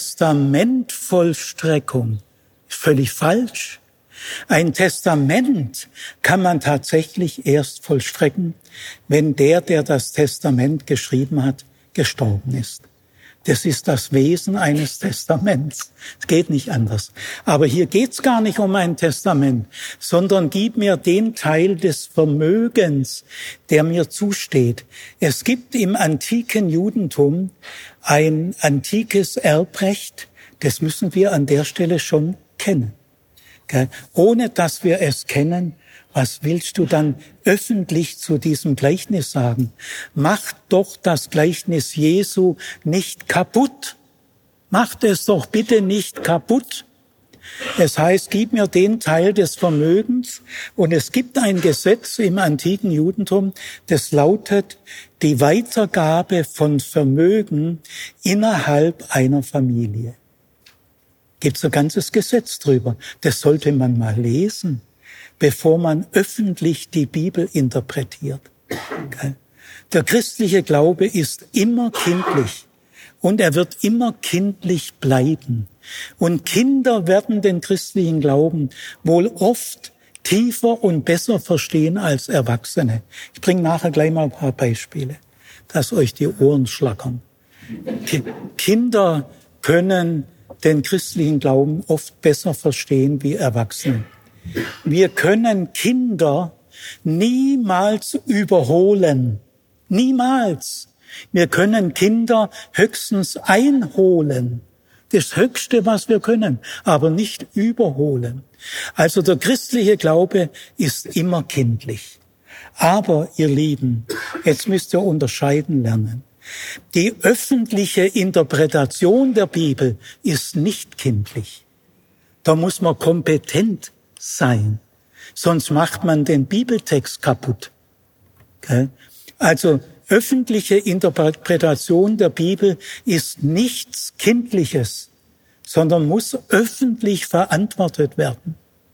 Testamentvollstreckung. Völlig falsch. Ein Testament kann man tatsächlich erst vollstrecken, wenn der, der das Testament geschrieben hat, gestorben ist. Das ist das Wesen eines Testaments. Es geht nicht anders. Aber hier geht's gar nicht um ein Testament, sondern gib mir den Teil des Vermögens, der mir zusteht. Es gibt im antiken Judentum ein antikes Erbrecht, das müssen wir an der Stelle schon kennen. Ohne dass wir es kennen, was willst du dann öffentlich zu diesem Gleichnis sagen? Macht doch das Gleichnis Jesu nicht kaputt. Macht es doch bitte nicht kaputt. Es heißt, gib mir den Teil des Vermögens. Und es gibt ein Gesetz im antiken Judentum, das lautet, die Weitergabe von Vermögen innerhalb einer Familie. Gibt's ein ganzes Gesetz drüber. Das sollte man mal lesen, bevor man öffentlich die Bibel interpretiert. Der christliche Glaube ist immer kindlich und er wird immer kindlich bleiben. Und Kinder werden den christlichen Glauben wohl oft tiefer und besser verstehen als Erwachsene. Ich bringe nachher gleich mal ein paar Beispiele, dass euch die Ohren schlackern. Kinder können den christlichen Glauben oft besser verstehen wie Erwachsene. Wir können Kinder niemals überholen. Niemals. Wir können Kinder höchstens einholen. Das Höchste, was wir können, aber nicht überholen. Also der christliche Glaube ist immer kindlich. Aber, ihr Lieben, jetzt müsst ihr unterscheiden lernen. Die öffentliche Interpretation der Bibel ist nicht kindlich. Da muss man kompetent sein. Sonst macht man den Bibeltext kaputt. Also öffentliche Interpretation der Bibel ist nichts Kindliches, sondern muss öffentlich verantwortet werden.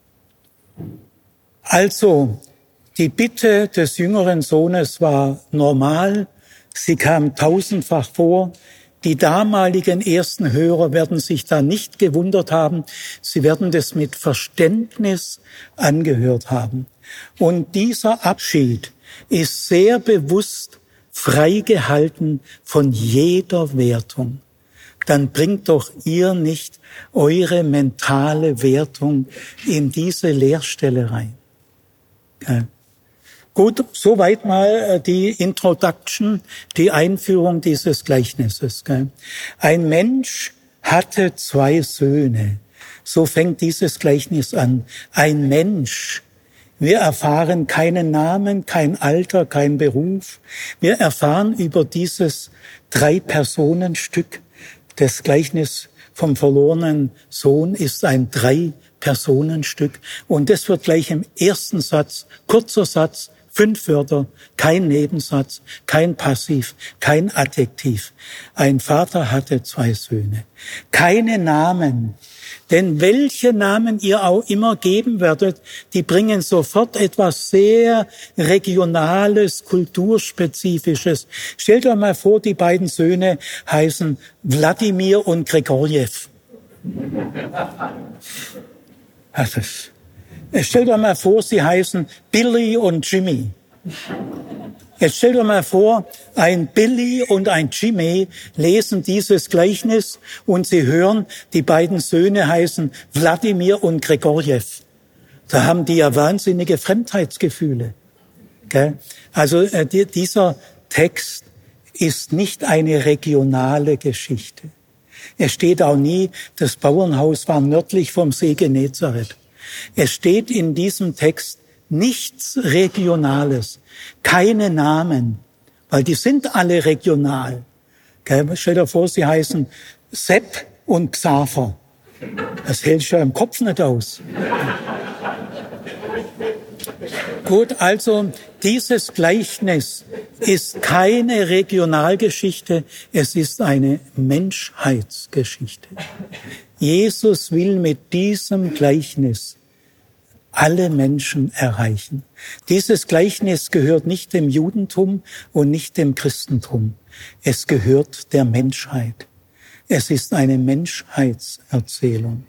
Also die Bitte des jüngeren Sohnes war normal. Sie kam tausendfach vor. Die damaligen ersten Hörer werden sich da nicht gewundert haben. Sie werden das mit Verständnis angehört haben. Und dieser Abschied ist sehr bewusst freigehalten von jeder Wertung. Dann bringt doch ihr nicht eure mentale Wertung in diese Leerstelle rein. Okay. Gut, soweit mal die Introduction, die Einführung dieses Gleichnisses. Ein Mensch hatte zwei Söhne. So fängt dieses Gleichnis an. Ein Mensch. Wir erfahren keinen Namen, kein Alter, kein Beruf. Wir erfahren über dieses Drei-Personen-Stück. Das Gleichnis vom verlorenen Sohn ist ein Drei Personenstück. Und das wird gleich im ersten Satz, kurzer Satz, fünf Wörter, kein Nebensatz, kein Passiv, kein Adjektiv. Ein Vater hatte zwei Söhne. Keine Namen. Denn welche Namen ihr auch immer geben werdet, die bringen sofort etwas sehr Regionales, Kulturspezifisches. Stellt euch mal vor, die beiden Söhne heißen Wladimir und Gregorjew. Also, stellt euch mal vor, sie heißen Billy und Jimmy. Jetzt stellt euch mal vor, ein Billy und ein Jimmy lesen dieses Gleichnis und sie hören, die beiden Söhne heißen Wladimir und Gregorjew. Da haben die ja wahnsinnige Fremdheitsgefühle. Gell? Also äh, die, dieser Text ist nicht eine regionale Geschichte. Es steht auch nie, das Bauernhaus war nördlich vom See Genezareth. Es steht in diesem Text nichts Regionales, keine Namen, weil die sind alle regional. Stell dir vor, sie heißen Sepp und Xaver. Das hältst du ja im Kopf nicht aus. Gut, also dieses Gleichnis ist keine Regionalgeschichte, es ist eine Menschheitsgeschichte. Jesus will mit diesem Gleichnis alle Menschen erreichen. Dieses Gleichnis gehört nicht dem Judentum und nicht dem Christentum. Es gehört der Menschheit. Es ist eine Menschheitserzählung.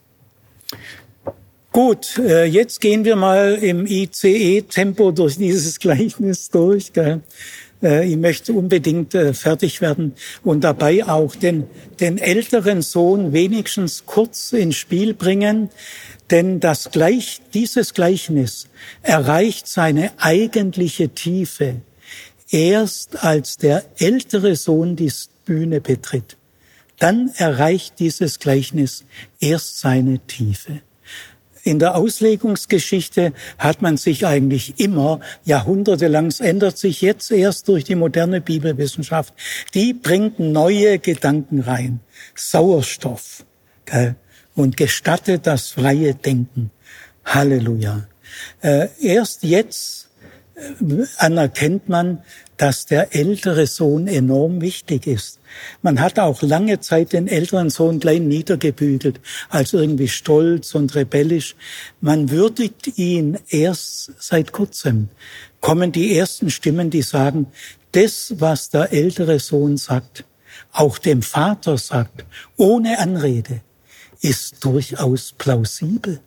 Gut, jetzt gehen wir mal im I C E-Tempo durch dieses Gleichnis durch. Ich möchte unbedingt fertig werden und dabei auch den, den älteren Sohn wenigstens kurz ins Spiel bringen. Denn das Gleich, dieses Gleichnis erreicht seine eigentliche Tiefe erst, als der ältere Sohn die Bühne betritt. Dann erreicht dieses Gleichnis erst seine Tiefe. In der Auslegungsgeschichte hat man sich eigentlich immer jahrhundertelang, es ändert sich jetzt erst durch die moderne Bibelwissenschaft, die bringt neue Gedanken rein. Sauerstoff, gell? Und gestattet das freie Denken. Halleluja. Äh, erst jetzt äh, anerkennt man, dass der ältere Sohn enorm wichtig ist. Man hat auch lange Zeit den älteren Sohn klein niedergebügelt, als irgendwie stolz und rebellisch. Man würdigt ihn erst seit kurzem. Kommen die ersten Stimmen, die sagen, das, was der ältere Sohn sagt, auch dem Vater sagt, ohne Anrede, ist durchaus plausibel.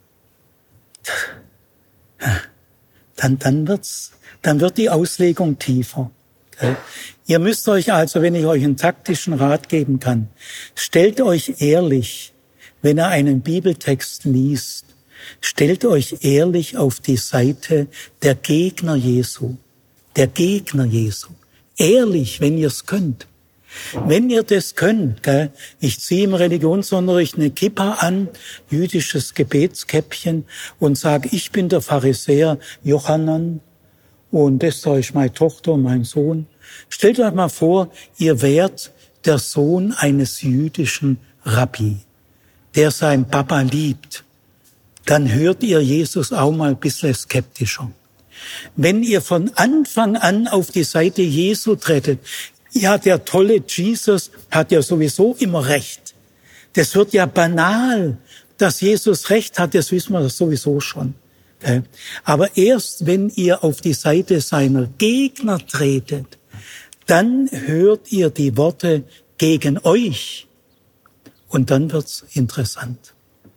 Dann, dann wird's, dann wird die Auslegung tiefer. Okay? Ihr müsst euch also, wenn ich euch einen taktischen Rat geben kann, stellt euch ehrlich, wenn ihr einen Bibeltext liest, stellt euch ehrlich auf die Seite der Gegner Jesu. Der Gegner Jesu. Ehrlich, wenn ihr es könnt. Wenn ihr das könnt, gell, ich ziehe im Religionsunterricht eine Kippa an, jüdisches Gebetskäppchen, und sage, ich bin der Pharisäer Johannan und das ist meine Tochter und mein Sohn. Stellt euch mal vor, ihr wärt der Sohn eines jüdischen Rabbi, der seinen Papa liebt. Dann hört ihr Jesus auch mal ein bisschen skeptischer. Wenn ihr von Anfang an auf die Seite Jesu tretet, ja, der tolle Jesus hat ja sowieso immer Recht. Das wird ja banal, dass Jesus Recht hat, das wissen wir sowieso schon. Aber erst wenn ihr auf die Seite seiner Gegner tretet, dann hört ihr die Worte gegen euch und dann wird's interessant.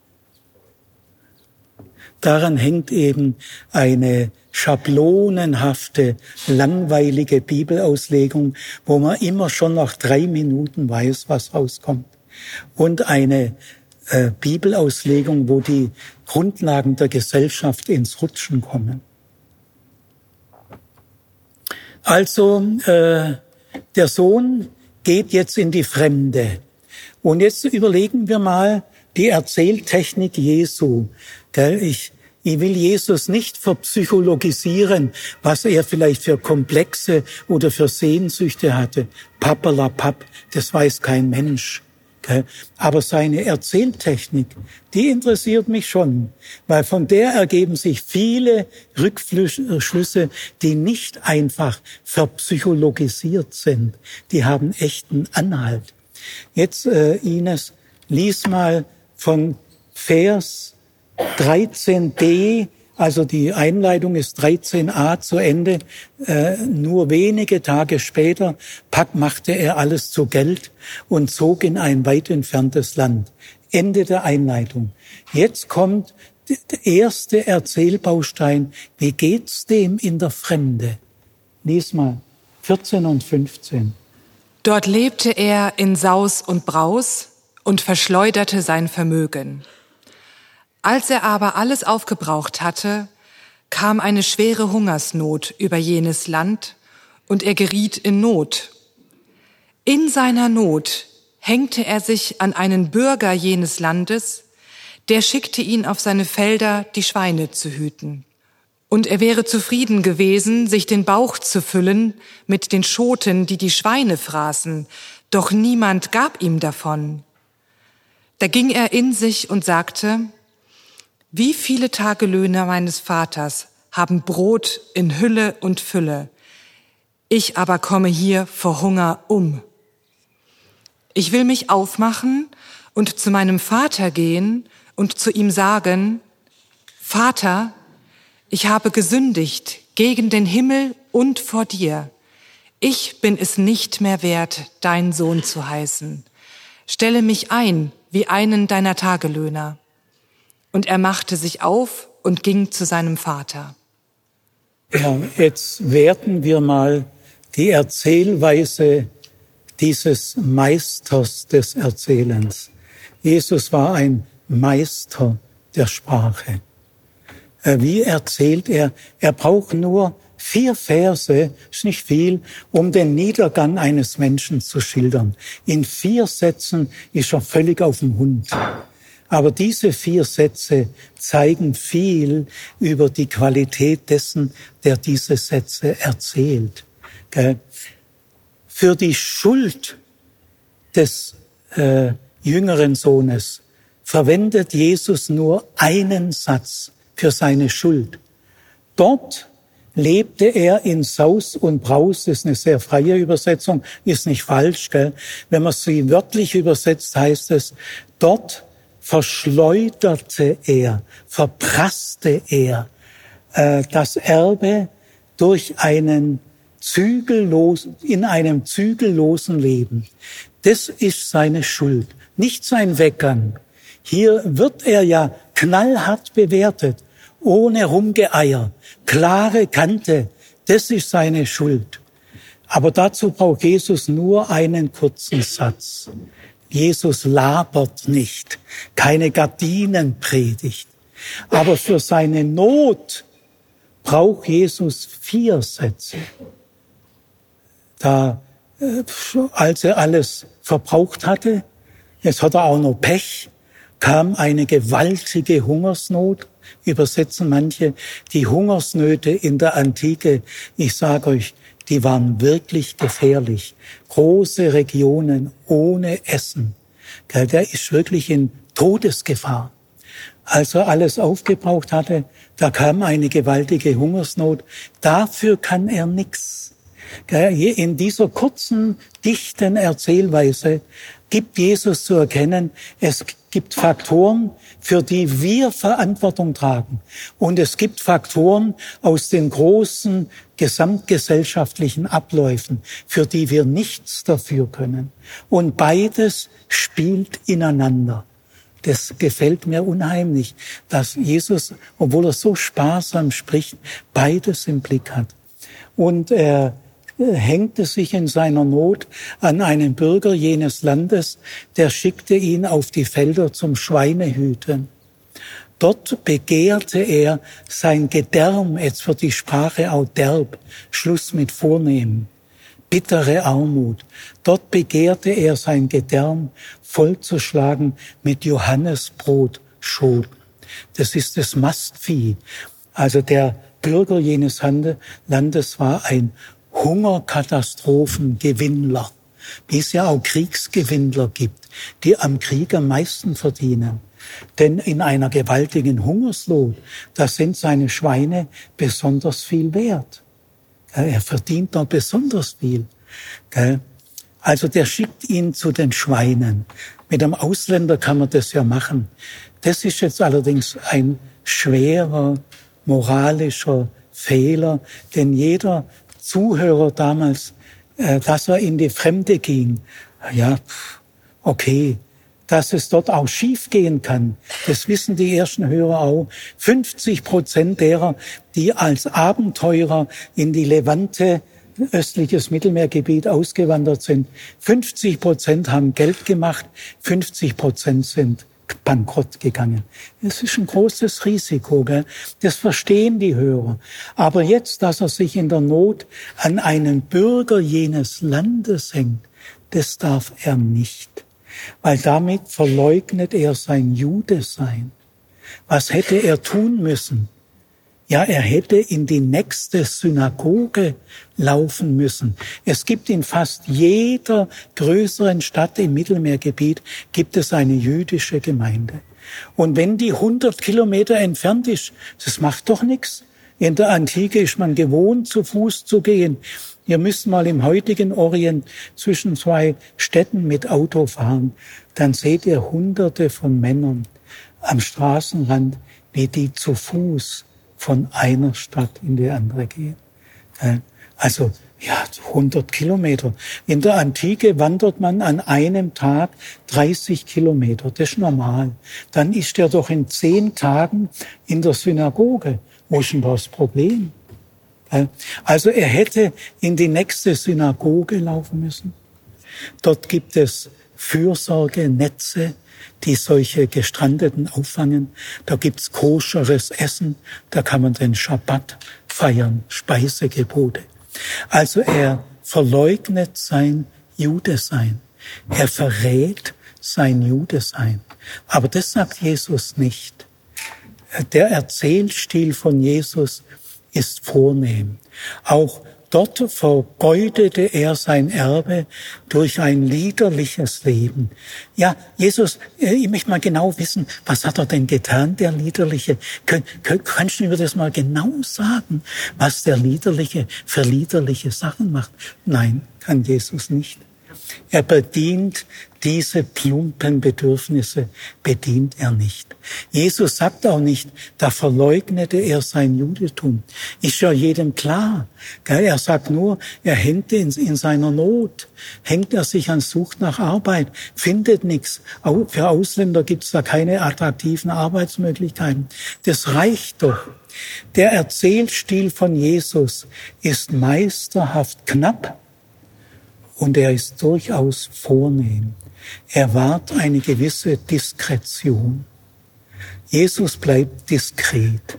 Daran hängt eben eine schablonenhafte, langweilige Bibelauslegung, wo man immer schon nach drei Minuten weiß, was rauskommt. Und eine äh, Bibelauslegung, wo die Grundlagen der Gesellschaft ins Rutschen kommen. Also äh, der Sohn geht jetzt in die Fremde. Und jetzt überlegen wir mal die Erzähltechnik Jesu. Ich, ich will Jesus nicht verpsychologisieren, was er vielleicht für Komplexe oder für Sehnsüchte hatte. Pappalapapp, das weiß kein Mensch. Aber seine Erzähltechnik, die interessiert mich schon, weil von der ergeben sich viele Rückschlüsse, die nicht einfach verpsychologisiert sind. Die haben echten Anhalt. Jetzt, äh, Ines, lies mal von Vers dreizehn d, also die Einleitung ist dreizehn a zu Ende. Äh, nur wenige Tage später pack, machte er alles zu Geld und zog in ein weit entferntes Land. Ende der Einleitung. Jetzt kommt der erste Erzählbaustein. Wie geht's dem in der Fremde? Lies mal vierzehn und fünfzehn. Dort lebte er in Saus und Braus und verschleuderte sein Vermögen. Als er aber alles aufgebraucht hatte, kam eine schwere Hungersnot über jenes Land und er geriet in Not. In seiner Not hängte er sich an einen Bürger jenes Landes, der schickte ihn auf seine Felder, die Schweine zu hüten. Und er wäre zufrieden gewesen, sich den Bauch zu füllen mit den Schoten, die die Schweine fraßen, doch niemand gab ihm davon. Da ging er in sich und sagte: Wie viele Tagelöhner meines Vaters haben Brot in Hülle und Fülle, ich aber komme hier vor Hunger um. Ich will mich aufmachen und zu meinem Vater gehen und zu ihm sagen: Vater, ich habe gesündigt gegen den Himmel und vor dir. Ich bin es nicht mehr wert, dein Sohn zu heißen. Stelle mich ein wie einen deiner Tagelöhner. Und er machte sich auf und ging zu seinem Vater. Ja, jetzt werten wir mal die Erzählweise dieses Meisters des Erzählens. Jesus war ein Meister der Sprache. Wie erzählt er? Er braucht nur vier Verse, ist nicht viel, um den Niedergang eines Menschen zu schildern. In vier Sätzen ist er völlig auf dem Hund. Aber diese vier Sätze zeigen viel über die Qualität dessen, der diese Sätze erzählt. Für die Schuld des äh, jüngeren Sohnes verwendet Jesus nur einen Satz für seine Schuld. Dort lebte er in Saus und Braus, das ist eine sehr freie Übersetzung, ist nicht falsch, gell? Wenn man sie wörtlich übersetzt, heißt es, dort verschleuderte er, verprasste er äh, das Erbe durch einen zügellosen, in einem zügellosen Leben. Das ist seine Schuld, nicht sein Weggang. Hier wird er ja knallhart bewertet, ohne Rumgeeier, klare Kante, das ist seine Schuld. Aber dazu braucht Jesus nur einen kurzen Satz. Jesus labert nicht, keine Gardinenpredigt. Aber für seine Not braucht Jesus vier Sätze. Da, als er alles verbraucht hatte, jetzt hat er auch noch Pech, kam eine gewaltige Hungersnot, übersetzen manche, die Hungersnöte in der Antike, ich sage euch, die waren wirklich gefährlich. Große Regionen ohne Essen. Der ist wirklich in Todesgefahr. Als er alles aufgebraucht hatte, da kam eine gewaltige Hungersnot. Dafür kann er nichts. In dieser kurzen, dichten Erzählweise gibt Jesus zu erkennen, es gibt Faktoren, für die wir Verantwortung tragen. Und es gibt Faktoren aus den großen gesamtgesellschaftlichen Abläufen, für die wir nichts dafür können. Und beides spielt ineinander. Das gefällt mir unheimlich, dass Jesus, obwohl er so sparsam spricht, beides im Blick hat. Und er hängte sich in seiner Not an einen Bürger jenes Landes, der schickte ihn auf die Felder zum Schweinehüten. Dort begehrte er sein Gedärm, jetzt wird die Sprache auch derb, Schluss mit Vornehmen, bittere Armut. Dort begehrte er sein Gedärm vollzuschlagen mit Johannesbrotschoten. Das ist das Mastvieh. Also der Bürger jenes Landes war ein Hungerkatastrophengewinnler. wie es ja auch Kriegsgewinnler gibt, die am Krieg am meisten verdienen. Denn in einer gewaltigen Hungersnot, da sind seine Schweine besonders viel wert. Er verdient dort besonders viel. Also der schickt ihn zu den Schweinen. Mit einem Ausländer kann man das ja machen. Das ist jetzt allerdings ein schwerer moralischer Fehler, denn jeder Zuhörer damals, äh, dass er in die Fremde ging, ja, okay, dass es dort auch schief gehen kann, das wissen die ersten Hörer auch. fünfzig Prozent derer, die als Abenteurer in die Levante, östliches Mittelmeergebiet ausgewandert sind, fünfzig Prozent haben Geld gemacht, fünfzig Prozent sind bankrott gegangen. Es ist ein großes Risiko, gell? Das verstehen die Hörer. Aber jetzt, dass er sich in der Not an einen Bürger jenes Landes hängt, das darf er nicht. Weil damit verleugnet er sein Judesein. Was hätte er tun müssen? Ja, er hätte in die nächste Synagoge laufen müssen. Es gibt in fast jeder größeren Stadt im Mittelmeergebiet gibt es eine jüdische Gemeinde. Und wenn die hundert Kilometer entfernt ist, das macht doch nichts. In der Antike ist man gewohnt, zu Fuß zu gehen. Ihr müsst mal im heutigen Orient zwischen zwei Städten mit Auto fahren. Dann seht ihr Hunderte von Männern am Straßenrand, wie die zu Fuß von einer Stadt in die andere gehen. Also, ja, hundert Kilometer. In der Antike wandert man an einem Tag dreißig Kilometer. Das ist normal. Dann ist er doch in zehn Tagen in der Synagoge. Wo ist denn das Problem? Also, er hätte in die nächste Synagoge laufen müssen. Dort gibt es Fürsorgenetze, die solche Gestrandeten auffangen. Da gibt's koscheres Essen, da kann man den Schabbat feiern, Speisegebote. Also er verleugnet sein Judesein. Er verrät sein Judesein. Aber das sagt Jesus nicht. Der Erzählstil von Jesus ist vornehm. Auch dort vergeudete er sein Erbe durch ein liederliches Leben. Ja, Jesus, ich möchte mal genau wissen, was hat er denn getan, der Liederliche? Kön, kön, kannst du mir das mal genau sagen, was der Liederliche für liederliche Sachen macht? Nein, kann Jesus nicht. Er bedient diese plumpen Bedürfnisse, bedient er nicht. Jesus sagt auch nicht, da verleugnete er sein Judentum. Ist ja jedem klar. Er sagt nur, er hängt in, in seiner Not, hängt er sich an Sucht nach Arbeit, findet nichts. Für Ausländer gibt es da keine attraktiven Arbeitsmöglichkeiten. Das reicht doch. Der Erzählstil von Jesus ist meisterhaft knapp. Und er ist durchaus vornehm. Er wahrt eine gewisse Diskretion. Jesus bleibt diskret.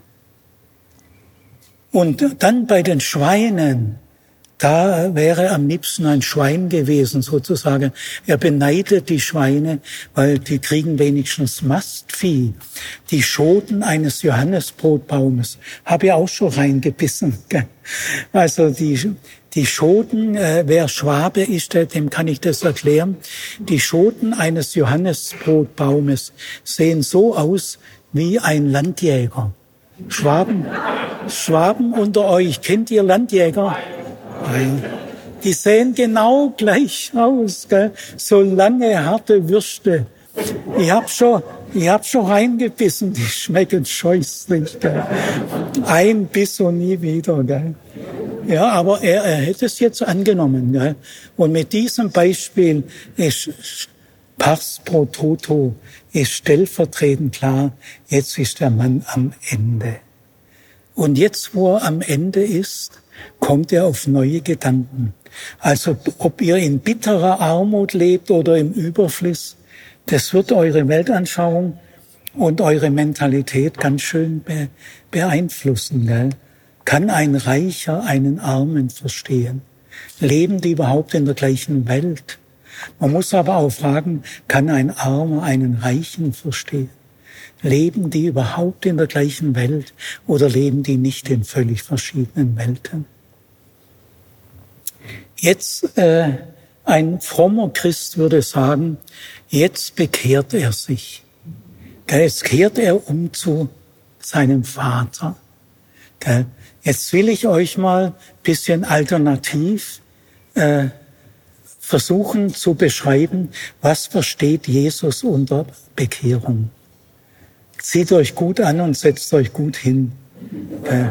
Und dann bei den Schweinen, da wäre am liebsten ein Schwein gewesen, sozusagen. Er beneidet die Schweine, weil die kriegen wenigstens Mastvieh. Die Schoten eines Johannesbrotbaumes habe ich auch schon reingebissen. Also die Die Schoten, äh, wer Schwabe ist, dem kann ich das erklären. Die Schoten eines Johannesbrotbaumes sehen so aus wie ein Landjäger. Schwaben, Schwaben unter euch, kennt ihr Landjäger? Nein. Die sehen genau gleich aus, gell? So lange, harte Würste. Ich hab schon, ich hab schon reingebissen, die schmecken scheußlich, gell? Ein Biss und nie wieder, gell? Ja, aber er, er hätte es jetzt angenommen, gell? Und mit diesem Beispiel ist Pars pro toto, ist stellvertretend klar, jetzt ist der Mann am Ende. Und jetzt, wo er am Ende ist, kommt er auf neue Gedanken. Also, ob ihr in bitterer Armut lebt oder im Überfluss, das wird eure Weltanschauung und eure Mentalität ganz schön be- beeinflussen, gell? Kann ein Reicher einen Armen verstehen? Leben die überhaupt in der gleichen Welt? Man muss aber auch fragen, kann ein Armer einen Reichen verstehen? Leben die überhaupt in der gleichen Welt oder leben die nicht in völlig verschiedenen Welten? Jetzt äh, ein frommer Christ würde sagen, jetzt bekehrt er sich. Jetzt kehrt er um zu seinem Vater. Jetzt will ich euch mal ein bisschen alternativ äh, versuchen zu beschreiben, was versteht Jesus unter Bekehrung. Zieht euch gut an und setzt euch gut hin. Äh,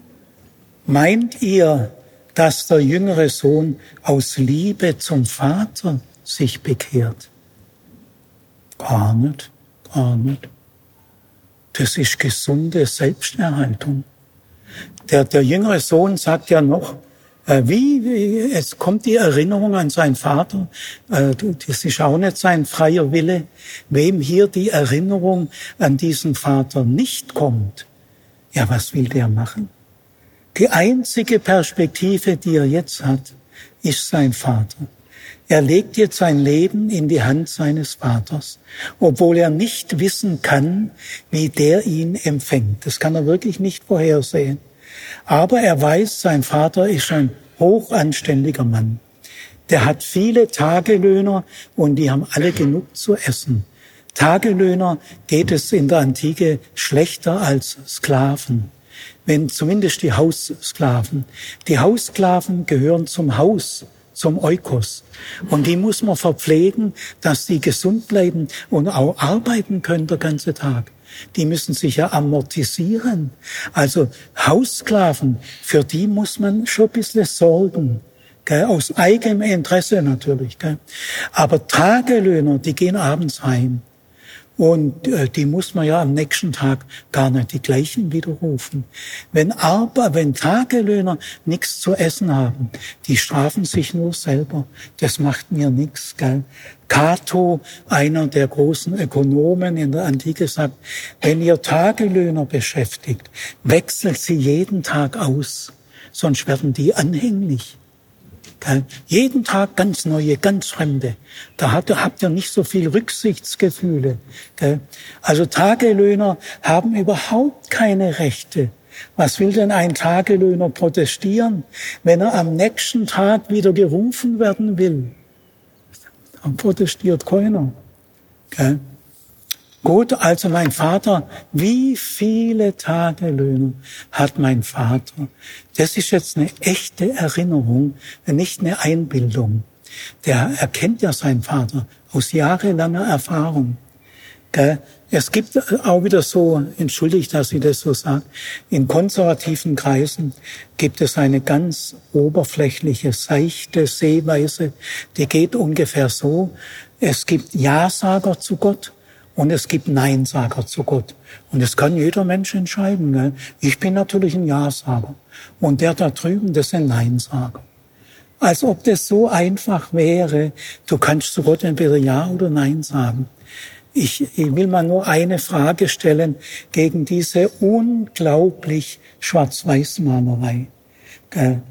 meint ihr, dass der jüngere Sohn aus Liebe zum Vater sich bekehrt? Gar nicht, gar nicht. Das ist gesunde Selbsterhaltung. Der, der jüngere Sohn sagt ja noch, äh, wie, wie, es kommt die Erinnerung an seinen Vater, äh, das ist auch nicht sein freier Wille. Wem hier die Erinnerung an diesen Vater nicht kommt, ja, was will der machen? Die einzige Perspektive, die er jetzt hat, ist sein Vater. Er legt jetzt sein Leben in die Hand seines Vaters, obwohl er nicht wissen kann, wie der ihn empfängt. Das kann er wirklich nicht vorhersehen. Aber er weiß, sein Vater ist ein hochanständiger Mann. Der hat viele Tagelöhner und die haben alle genug zu essen. Tagelöhner geht es in der Antike schlechter als Sklaven. Wenn zumindest die Haussklaven. Die Haussklaven gehören zum Haus, zum Oikos. Und die muss man verpflegen, dass die gesund bleiben und auch arbeiten können den ganzen Tag. Die müssen sich ja amortisieren. Also Haussklaven, für die muss man schon ein bisschen sorgen. Gell? Aus eigenem Interesse natürlich. Gell? Aber Tagelöhner, die gehen abends heim. Und äh, die muss man ja am nächsten Tag gar nicht die gleichen widerrufen. Wenn aber, wenn Tagelöhner nichts zu essen haben, die strafen sich nur selber. Das macht mir nichts, gell? Cato, einer der großen Ökonomen in der Antike, sagt, wenn ihr Tagelöhner beschäftigt, wechselt sie jeden Tag aus, sonst werden die anhänglich. Gell? Jeden Tag ganz neue, ganz fremde. Da habt ihr, habt ihr nicht so viel Rücksichtsgefühle. Gell? Also Tagelöhner haben überhaupt keine Rechte. Was will denn ein Tagelöhner protestieren, wenn er am nächsten Tag wieder gerufen werden will? Dann protestiert keiner. Gell? Gut, also mein Vater, wie viele Tagelöhner hat mein Vater? Das ist jetzt eine echte Erinnerung, nicht eine Einbildung. Der erkennt ja seinen Vater aus jahrelanger Erfahrung. Es gibt auch wieder so, entschuldigt, dass ich das so sage, in konservativen Kreisen gibt es eine ganz oberflächliche, seichte Sehweise, die geht ungefähr so, es gibt Ja-Sager zu Gott, und es gibt Neinsager zu Gott. Und das kann jeder Mensch entscheiden. Gell? Ich bin natürlich ein Ja-Sager. Und der da drüben, das ist ein Neinsager. Als ob das so einfach wäre, du kannst zu Gott entweder Ja oder Nein sagen. Ich, ich will mal nur eine Frage stellen gegen diese unglaublich Schwarz-Weiß-Malerei. Gell?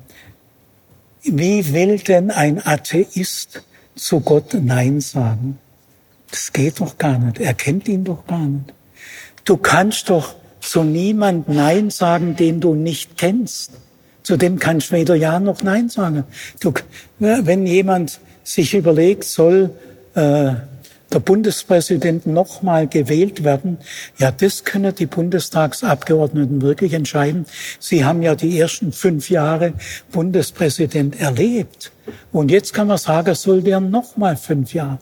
Wie will denn ein Atheist zu Gott Nein sagen? Das geht doch gar nicht. Er kennt ihn doch gar nicht. Du kannst doch zu niemand Nein sagen, den du nicht kennst. Zu dem kannst du weder Ja noch Nein sagen. Du, wenn jemand sich überlegt, soll äh, der Bundespräsident nochmal gewählt werden, ja, das können die Bundestagsabgeordneten wirklich entscheiden. Sie haben ja die ersten fünf Jahre Bundespräsident erlebt. Und jetzt kann man sagen, soll der nochmal fünf Jahre.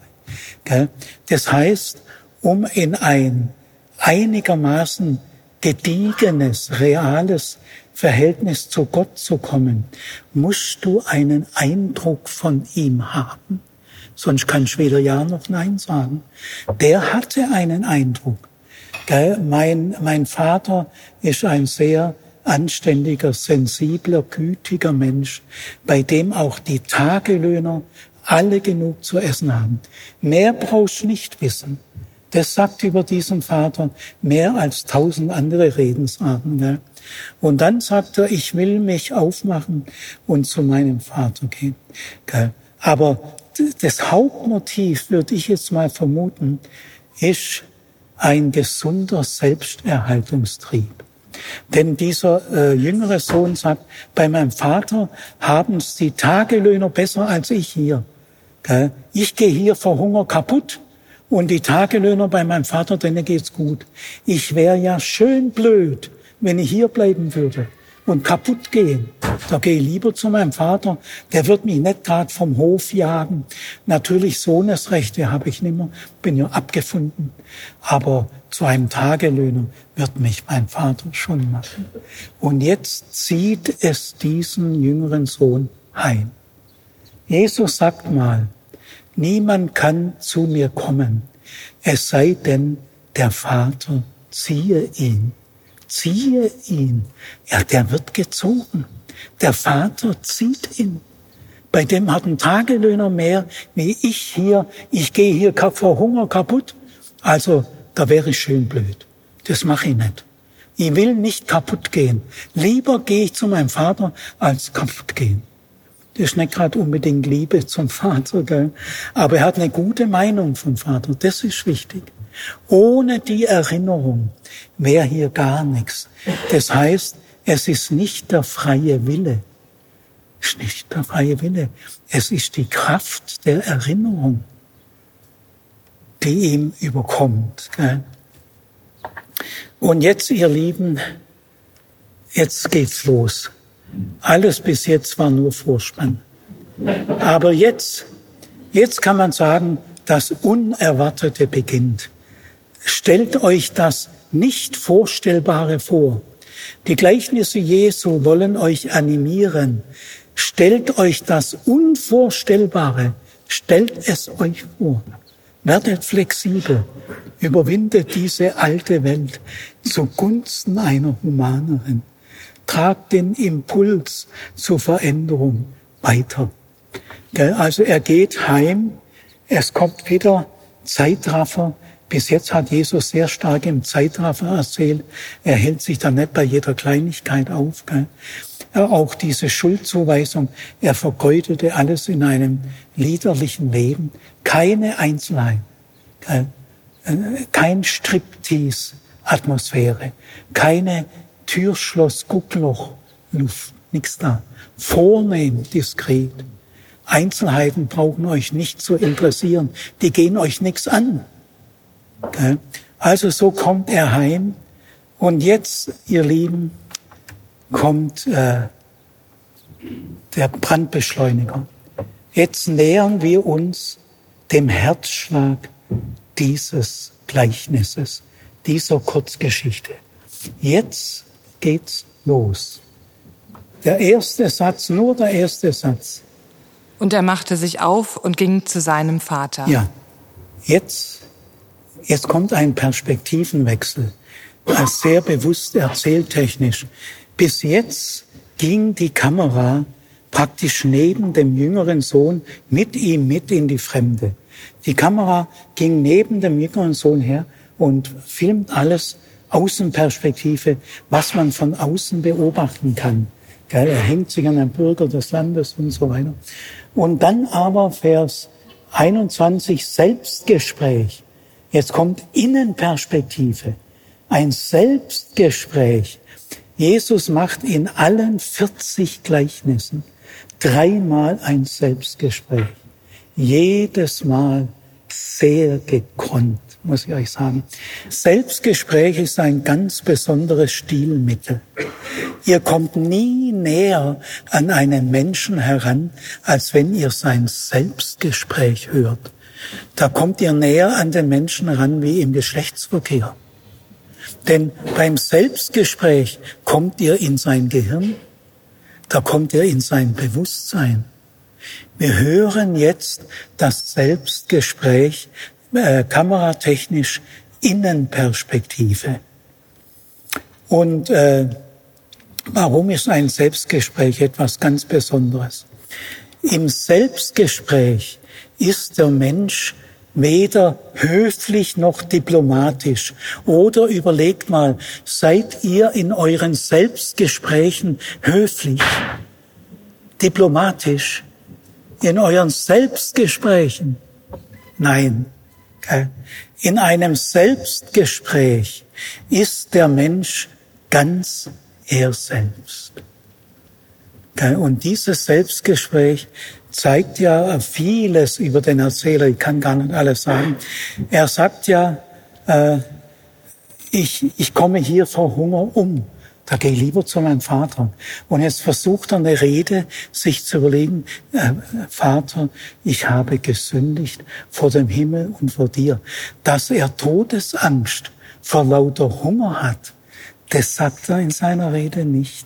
Das heißt, um in ein einigermaßen gediegenes, reales Verhältnis zu Gott zu kommen, musst du einen Eindruck von ihm haben. Sonst kannst du weder Ja noch Nein sagen. Der hatte einen Eindruck. Mein, mein Vater ist ein sehr anständiger, sensibler, gütiger Mensch, bei dem auch die Tagelöhner alle genug zu essen haben. Mehr brauchst du nicht wissen. Das sagt über diesen Vater mehr als tausend andere Redensarten. Gell? Und dann sagt er, ich will mich aufmachen und zu meinem Vater gehen. Gell? Aber das Hauptmotiv, würde ich jetzt mal vermuten, ist ein gesunder Selbsterhaltungstrieb. Denn dieser äh, jüngere Sohn sagt, bei meinem Vater haben es die Tagelöhner besser als ich hier. Ich gehe hier vor Hunger kaputt und die Tagelöhner bei meinem Vater, denen geht's gut. Ich wäre ja schön blöd, wenn ich hier bleiben würde und kaputt gehen. Da gehe ich lieber zu meinem Vater, der wird mich nicht gerade vom Hof jagen. Natürlich Sohnesrechte habe ich nicht mehr, bin ja abgefunden. Aber zu einem Tagelöhner wird mich mein Vater schon machen. Und jetzt zieht es diesen jüngeren Sohn heim. Jesus sagt mal, niemand kann zu mir kommen, es sei denn, der Vater ziehe ihn. Ziehe ihn. Ja, der wird gezogen. Der Vater zieht ihn. Bei dem hat ein Tagelöhner mehr, wie ich hier. Ich gehe hier vor Hunger kaputt. Also, da wäre ich schön blöd. Das mache ich nicht. Ich will nicht kaputt gehen. Lieber gehe ich zu meinem Vater, als kaputt gehen. Das ist nicht gerade unbedingt Liebe zum Vater, gell? Aber er hat eine gute Meinung vom Vater. Das ist wichtig. Ohne die Erinnerung wäre hier gar nichts. Das heißt, es ist nicht der freie Wille. Es ist nicht der freie Wille. Es ist die Kraft der Erinnerung, die ihm überkommt. Gell? Und jetzt, ihr Lieben, jetzt geht's los. Alles bis jetzt war nur Vorspann. Aber jetzt, jetzt kann man sagen, das Unerwartete beginnt. Stellt euch das Nicht-Vorstellbare vor. Die Gleichnisse Jesu wollen euch animieren. Stellt euch das Unvorstellbare, stellt es euch vor. Werdet flexibel, überwindet diese alte Welt zugunsten einer humaneren. Tragt den Impuls zur Veränderung weiter. Also er geht heim, es kommt wieder Zeitraffer. Bis jetzt hat Jesus sehr stark im Zeitraffer erzählt. Er hält sich da nicht bei jeder Kleinigkeit auf. Gell? Auch diese Schuldzuweisung, er vergeudete alles in einem liederlichen Leben. Keine Einzelheit, gell? Kein Striptease-Atmosphäre, keine Türschloss, Guckloch, Luft, nichts da. Vornehm, diskret. Einzelheiten brauchen euch nicht zu interessieren, die gehen euch nichts an. Also so kommt er heim und jetzt, ihr Lieben, kommt äh, der Brandbeschleuniger. Jetzt nähern wir uns dem Herzschlag dieses Gleichnisses, dieser Kurzgeschichte. Jetzt geht's los. Der erste Satz, nur der erste Satz. Und er machte sich auf und ging zu seinem Vater. Ja, jetzt Jetzt kommt ein Perspektivenwechsel, als sehr bewusst erzähltechnisch. Bis jetzt ging die Kamera praktisch neben dem jüngeren Sohn mit ihm mit in die Fremde. Die Kamera ging neben dem jüngeren Sohn her und filmt alles Außenperspektive, was man von außen beobachten kann. Er hängt sich an einem Bürger des Landes und so weiter. Und dann aber Vers einundzwanzig, Selbstgespräch. Jetzt kommt Innenperspektive, ein Selbstgespräch. Jesus macht in allen vierzig Gleichnissen dreimal ein Selbstgespräch. Jedes Mal sehr gekonnt, muss ich euch sagen. Selbstgespräch ist ein ganz besonderes Stilmittel. Ihr kommt nie näher an einen Menschen heran, als wenn ihr sein Selbstgespräch hört. Da kommt ihr näher an den Menschen ran wie im Geschlechtsverkehr. Denn beim Selbstgespräch kommt ihr in sein Gehirn, da kommt ihr in sein Bewusstsein. Wir hören jetzt das Selbstgespräch, äh, kameratechnisch Innenperspektive. Und äh, warum ist ein Selbstgespräch etwas ganz Besonderes? Im Selbstgespräch ist der Mensch weder höflich noch diplomatisch. Oder überlegt mal, seid ihr in euren Selbstgesprächen höflich, diplomatisch? In euren Selbstgesprächen? Nein. In einem Selbstgespräch ist der Mensch ganz er selbst. Und dieses Selbstgespräch zeigt ja vieles über den Erzähler. Ich kann gar nicht alles sagen. Er sagt ja, äh, ich, ich komme hier vor Hunger um. Da gehe ich lieber zu meinem Vater. Und jetzt versucht er eine Rede, sich zu überlegen, äh, Vater, ich habe gesündigt vor dem Himmel und vor dir. Dass er Todesangst vor lauter Hunger hat, das sagt er in seiner Rede nicht.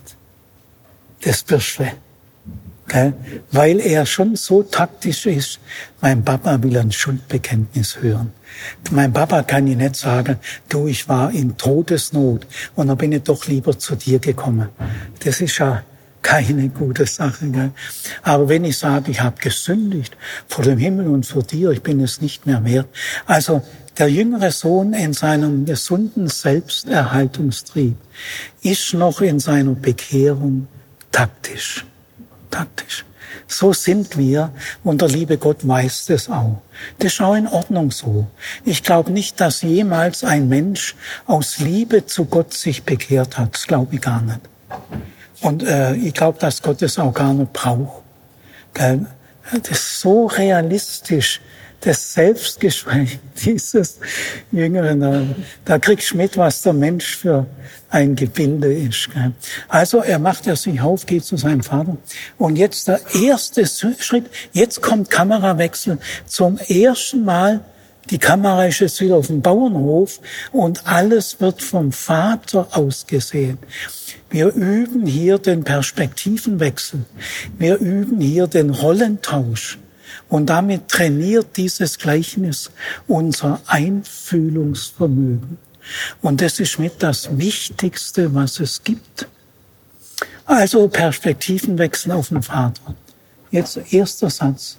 Das Bürschle. Okay? Weil er schon so taktisch ist, mein Papa will ein Schuldbekenntnis hören. Mein Papa kann ich nicht sagen, du, ich war in Todesnot und dann bin ich doch lieber zu dir gekommen. Das ist ja keine gute Sache. Gell? Aber wenn ich sage, ich habe gesündigt vor dem Himmel und vor dir, ich bin es nicht mehr wert. Also der jüngere Sohn in seinem gesunden Selbsterhaltungstrieb ist noch in seiner Bekehrung taktisch. Taktisch. So sind wir und der liebe Gott weiß das auch. Das ist auch in Ordnung so. Ich glaube nicht, dass jemals ein Mensch aus Liebe zu Gott sich bekehrt hat. Das glaube ich gar nicht. Und äh, ich glaube, dass Gott das auch gar nicht braucht. Das ist so realistisch. Das Selbstgespräch dieses Jüngeren, da, da kriegst du mit, was der Mensch für ein Gebilde ist. Gell? Also er macht er sich auf, geht zu seinem Vater. Und jetzt der erste Schritt, jetzt kommt Kamerawechsel. Zum ersten Mal, die Kamera ist jetzt wieder auf dem Bauernhof und alles wird vom Vater aus gesehen. Wir üben hier den Perspektivenwechsel. Wir üben hier den Rollentausch. Und damit trainiert dieses Gleichnis unser Einfühlungsvermögen. Und das ist mit das Wichtigste, was es gibt. Also Perspektivenwechsel auf den Vater. Jetzt erster Satz.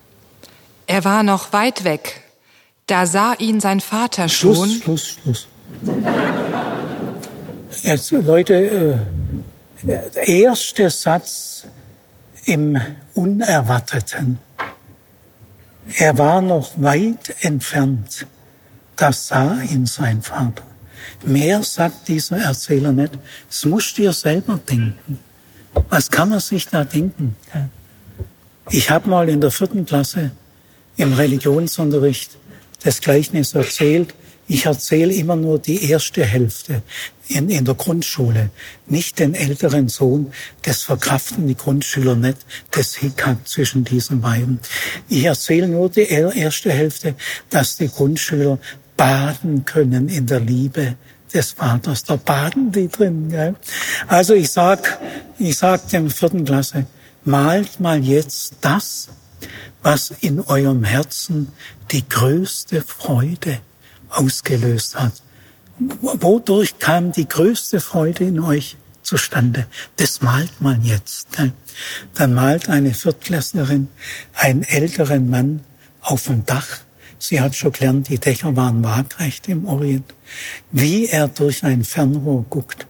Er war noch weit weg. Da sah ihn sein Vater schon. Schluss, Schluss, Schluss. Jetzt, Leute, äh, der erste Satz im Unerwarteten. Er war noch weit entfernt. Das sah ihn sein Vater. Mehr sagt dieser Erzähler nicht. Das musst du dir selber denken. Was kann man sich da denken? Ich habe mal in der vierten Klasse im Religionsunterricht das Gleichnis erzählt. Ich erzähle immer nur die erste Hälfte in, in der Grundschule, nicht den älteren Sohn. Das verkraften die Grundschüler nicht, das Hickhack zwischen diesen beiden. Ich erzähle nur die erste Hälfte, dass die Grundschüler baden können in der Liebe des Vaters. Da baden die drin. Gell? Also ich sag, ich sag dem vierten Klasse, malt mal jetzt das, was in eurem Herzen die größte Freude ausgelöst hat. Wodurch kam die größte Freude in euch zustande? Das malt man jetzt. Gell? Dann malt eine Viertklässlerin einen älteren Mann auf dem Dach. Sie hat schon gelernt, die Dächer waren waagrecht im Orient. Wie er durch ein Fernrohr guckt.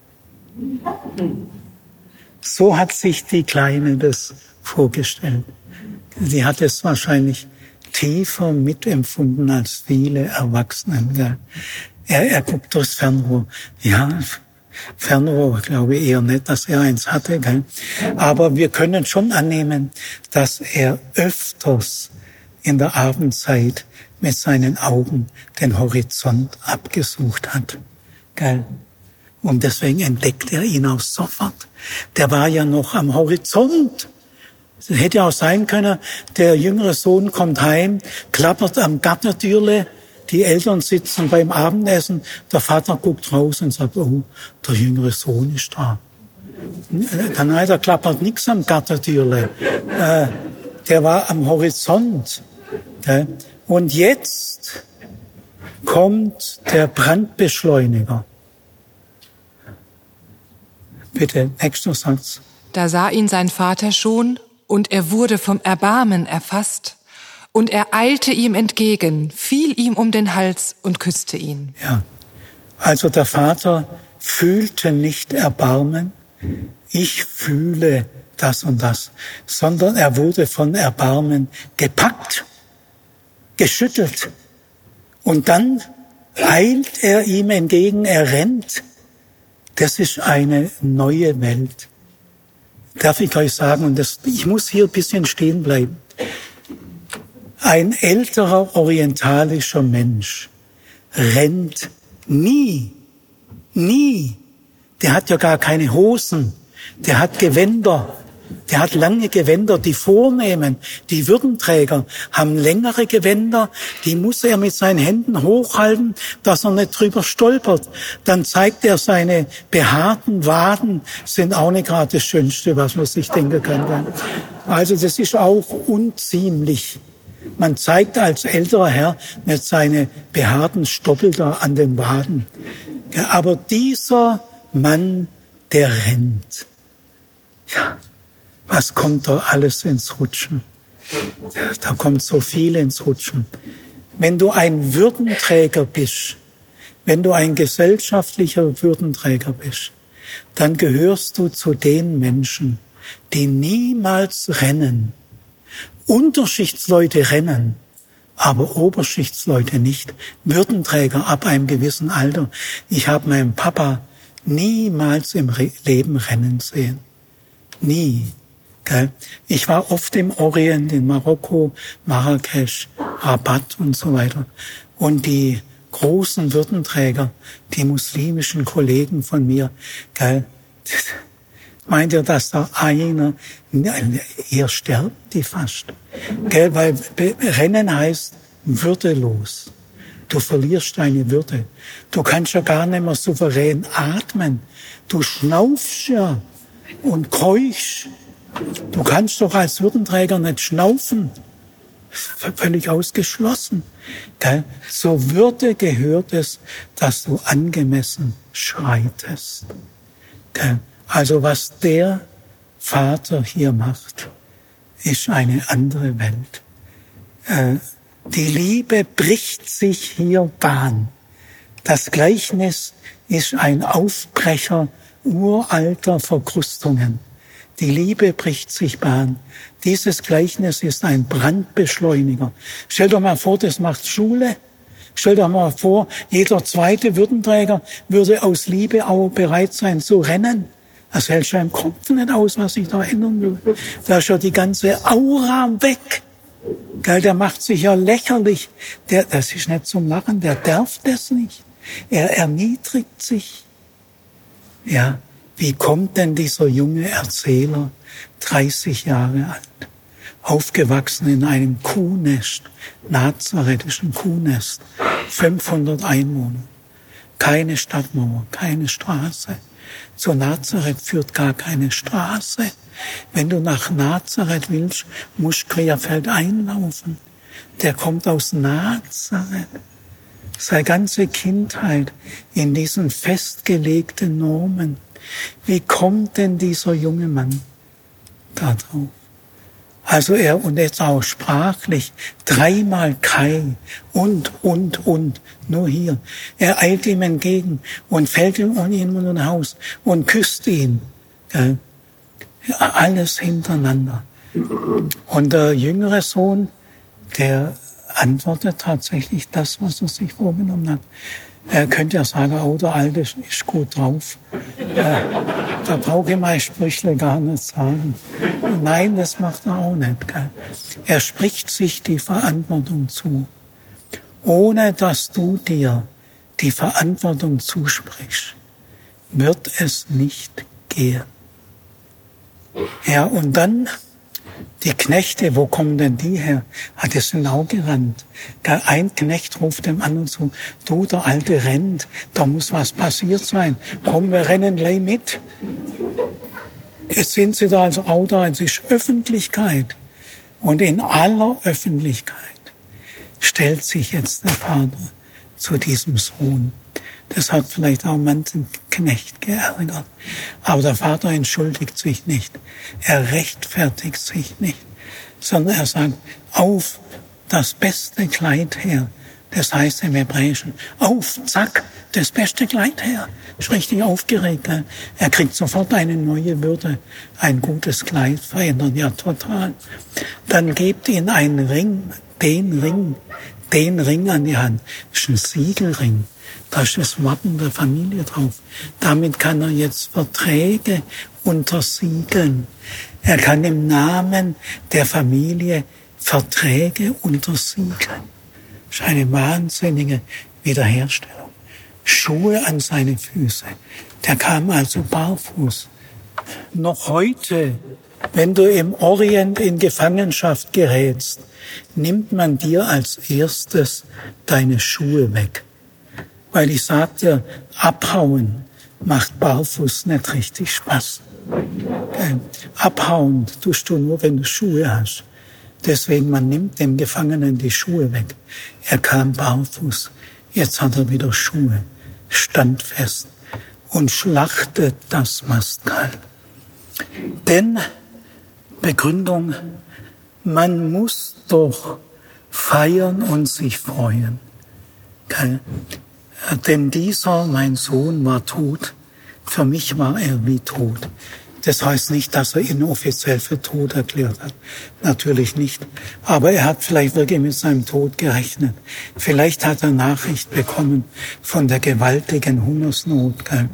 So hat sich die Kleine das vorgestellt. Sie hat es wahrscheinlich tiefer mitempfunden als viele Erwachsenen. Gell? Er, er guckt durchs Fernrohr. Ja, Fernrohr glaube ich eher nicht, dass er eins hatte. Gell? Aber wir können schon annehmen, dass er öfters in der Abendzeit mit seinen Augen den Horizont abgesucht hat. Gell? Und deswegen entdeckt er ihn auch sofort. Der war ja noch am Horizont. Es hätte auch sein können, der jüngere Sohn kommt heim, klappert am Gartentürle, die Eltern sitzen beim Abendessen, der Vater guckt raus und sagt, oh, der jüngere Sohn ist da. Nein, da klappert nichts am Gartentürle. Äh, der war am Horizont. Okay? Und jetzt kommt der Brandbeschleuniger. Bitte, nächster Satz. Da sah ihn sein Vater schon, und er wurde vom Erbarmen erfasst. Und er eilte ihm entgegen, fiel ihm um den Hals und küsste ihn. Ja, also der Vater fühlte nicht Erbarmen, ich fühle das und das, sondern er wurde von Erbarmen gepackt, geschüttelt. Und dann eilt er ihm entgegen, er rennt. Das ist eine neue Welt. Darf ich euch sagen, und das, ich muss hier ein bisschen stehen bleiben. Ein älterer orientalischer Mensch rennt nie, nie. Der hat ja gar keine Hosen, der hat Gewänder, der hat lange Gewänder. Die Vornehmen, die Würdenträger haben längere Gewänder, die muss er mit seinen Händen hochhalten, dass er nicht drüber stolpert. Dann zeigt er seine behaarten Waden, sind auch nicht gerade das Schönste, was man sich denken kann. Also das ist auch unziemlich. Man zeigt als älterer Herr nicht seine behaarten Stoppel da an den Waden. Aber dieser Mann, der rennt. Ja, was kommt da alles ins Rutschen? Da kommt so viel ins Rutschen. Wenn du ein Würdenträger bist, wenn du ein gesellschaftlicher Würdenträger bist, dann gehörst du zu den Menschen, die niemals rennen. Unterschichtsleute rennen, aber Oberschichtsleute nicht. Würdenträger ab einem gewissen Alter. Ich habe meinen Papa niemals im Leben rennen sehen. Nie. Gell? Ich war oft im Orient, in Marokko, Marrakesch, Rabat und so weiter. Und die großen Würdenträger, die muslimischen Kollegen von mir, gell? Meint ihr, dass da einer, eher sterben die fast. Gell? Weil Rennen heißt würdelos. Du verlierst deine Würde. Du kannst ja gar nicht mehr souverän atmen. Du schnaufst ja und keuchst. Du kannst doch als Würdenträger nicht schnaufen. Völlig ausgeschlossen. Gell? Zur Würde gehört es, dass du angemessen schreitest. Gell? Also was der Vater hier macht, ist eine andere Welt. Äh, die Liebe bricht sich hier Bahn. Das Gleichnis ist ein Aufbrecher uralter Verkrustungen. Die Liebe bricht sich Bahn. Dieses Gleichnis ist ein Brandbeschleuniger. Stell dir mal vor, das macht Schule. Stell dir mal vor, jeder zweite Würdenträger würde aus Liebe auch bereit sein zu rennen. Das hält schon im Kopf nicht aus, was sich da ändern will. Da ist ja die ganze Aura weg. Gell, der macht sich ja lächerlich. Der, das ist nicht zum Lachen, der darf das nicht. Er erniedrigt sich. Ja, wie kommt denn dieser junge Erzähler, dreißig Jahre alt, aufgewachsen in einem Kuhnest, nazaretischen Kuhnest, fünfhundert Einwohner, keine Stadtmauer, keine Straße. Zu Nazareth führt gar keine Straße. Wenn du nach Nazareth willst, musst du querfeld einlaufen. Der kommt aus Nazareth. Seine ganze Kindheit in diesen festgelegten Normen. Wie kommt denn dieser junge Mann da drauf? Also er, und jetzt auch sprachlich, dreimal Kai und, und, und, nur hier. Er eilt ihm entgegen und fällt ihm in ein Haus und küsst ihn. Gell? Alles hintereinander. Und der jüngere Sohn, der antwortet tatsächlich das, was er sich vorgenommen hat. Er könnte ja sagen, oh, der Alte ist gut drauf. Äh, da brauche ich mein Sprüchle gar nicht sagen. Nein, das macht er auch nicht. Gell? Er spricht sich die Verantwortung zu. Ohne dass du dir die Verantwortung zusprichst, wird es nicht gehen. Ja, und dann die Knechte, wo kommen denn die her? Ah, die sind auch gerannt. Ein Knecht ruft dem anderen zu, du, der Alte rennt, da muss was passiert sein. Komm, wir rennen gleich mit. Jetzt sind sie da also auch da, es ist Öffentlichkeit. Und in aller Öffentlichkeit stellt sich jetzt der Vater zu diesem Sohn. Das hat vielleicht auch manchen Knecht geärgert. Aber der Vater entschuldigt sich nicht. Er rechtfertigt sich nicht. Sondern er sagt, auf das beste Kleid her. Das heißt im Hebräischen, auf, zack, das beste Kleid her. Ist richtig aufgeregt. Er kriegt sofort eine neue Würde. Ein gutes Kleid verändert ja total. Dann gebt ihn einen Ring, den Ring, den Ring an die Hand. Das ist ein Siegelring. Da ist das Wappen der Familie drauf. Damit kann er jetzt Verträge untersiegeln. Er kann im Namen der Familie Verträge untersiegeln. Das ist eine wahnsinnige Wiederherstellung. Schuhe an seine Füße. Der kam also barfuß. Noch heute, wenn du im Orient in Gefangenschaft gerätst, nimmt man dir als erstes deine Schuhe weg. Weil ich sag dir, abhauen macht barfuß nicht richtig Spaß. Abhauen tust du nur, wenn du Schuhe hast. Deswegen, man nimmt dem Gefangenen die Schuhe weg. Er kam barfuß. Jetzt hat er wieder Schuhe. Standfest. Und schlachtet das Mastkalb. Denn, Begründung, man muss doch feiern und sich freuen. Okay? Denn dieser, mein Sohn, war tot. Für mich war er wie tot. Das heißt nicht, dass er inoffiziell für tot erklärt hat. Natürlich nicht. Aber er hat vielleicht wirklich mit seinem Tod gerechnet. Vielleicht hat er Nachricht bekommen von der gewaltigen Hungersnot. Gell?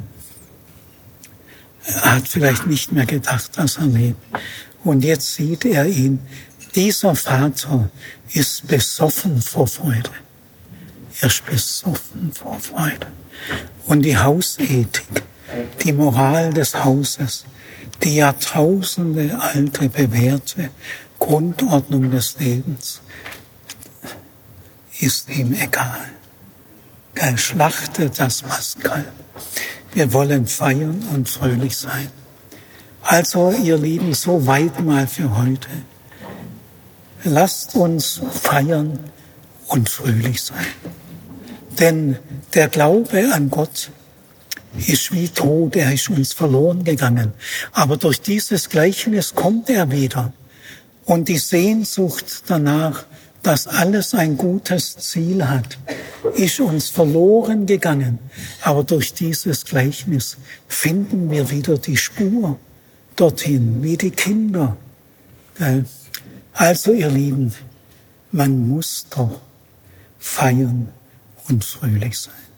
Er hat vielleicht nicht mehr gedacht, dass er lebt. Und jetzt sieht er ihn. Dieser Vater ist besoffen vor Freude. Er ist besoffen vor Freude. Und die Hausethik, die Moral des Hauses, die Jahrtausende alte, bewährte Grundordnung des Lebens ist ihm egal. Er schlachtet das Mastkalb. Wir wollen feiern und fröhlich sein. Also, ihr Lieben, so weit mal für heute. Lasst uns feiern und fröhlich sein. Denn der Glaube an Gott ist wie tot, er ist uns verloren gegangen. Aber durch dieses Gleichnis kommt er wieder. Und die Sehnsucht danach, dass alles ein gutes Ziel hat, ist uns verloren gegangen. Aber durch dieses Gleichnis finden wir wieder die Spur dorthin, wie die Kinder. Also, ihr Lieben, man muss doch feiern und fröhlich sein.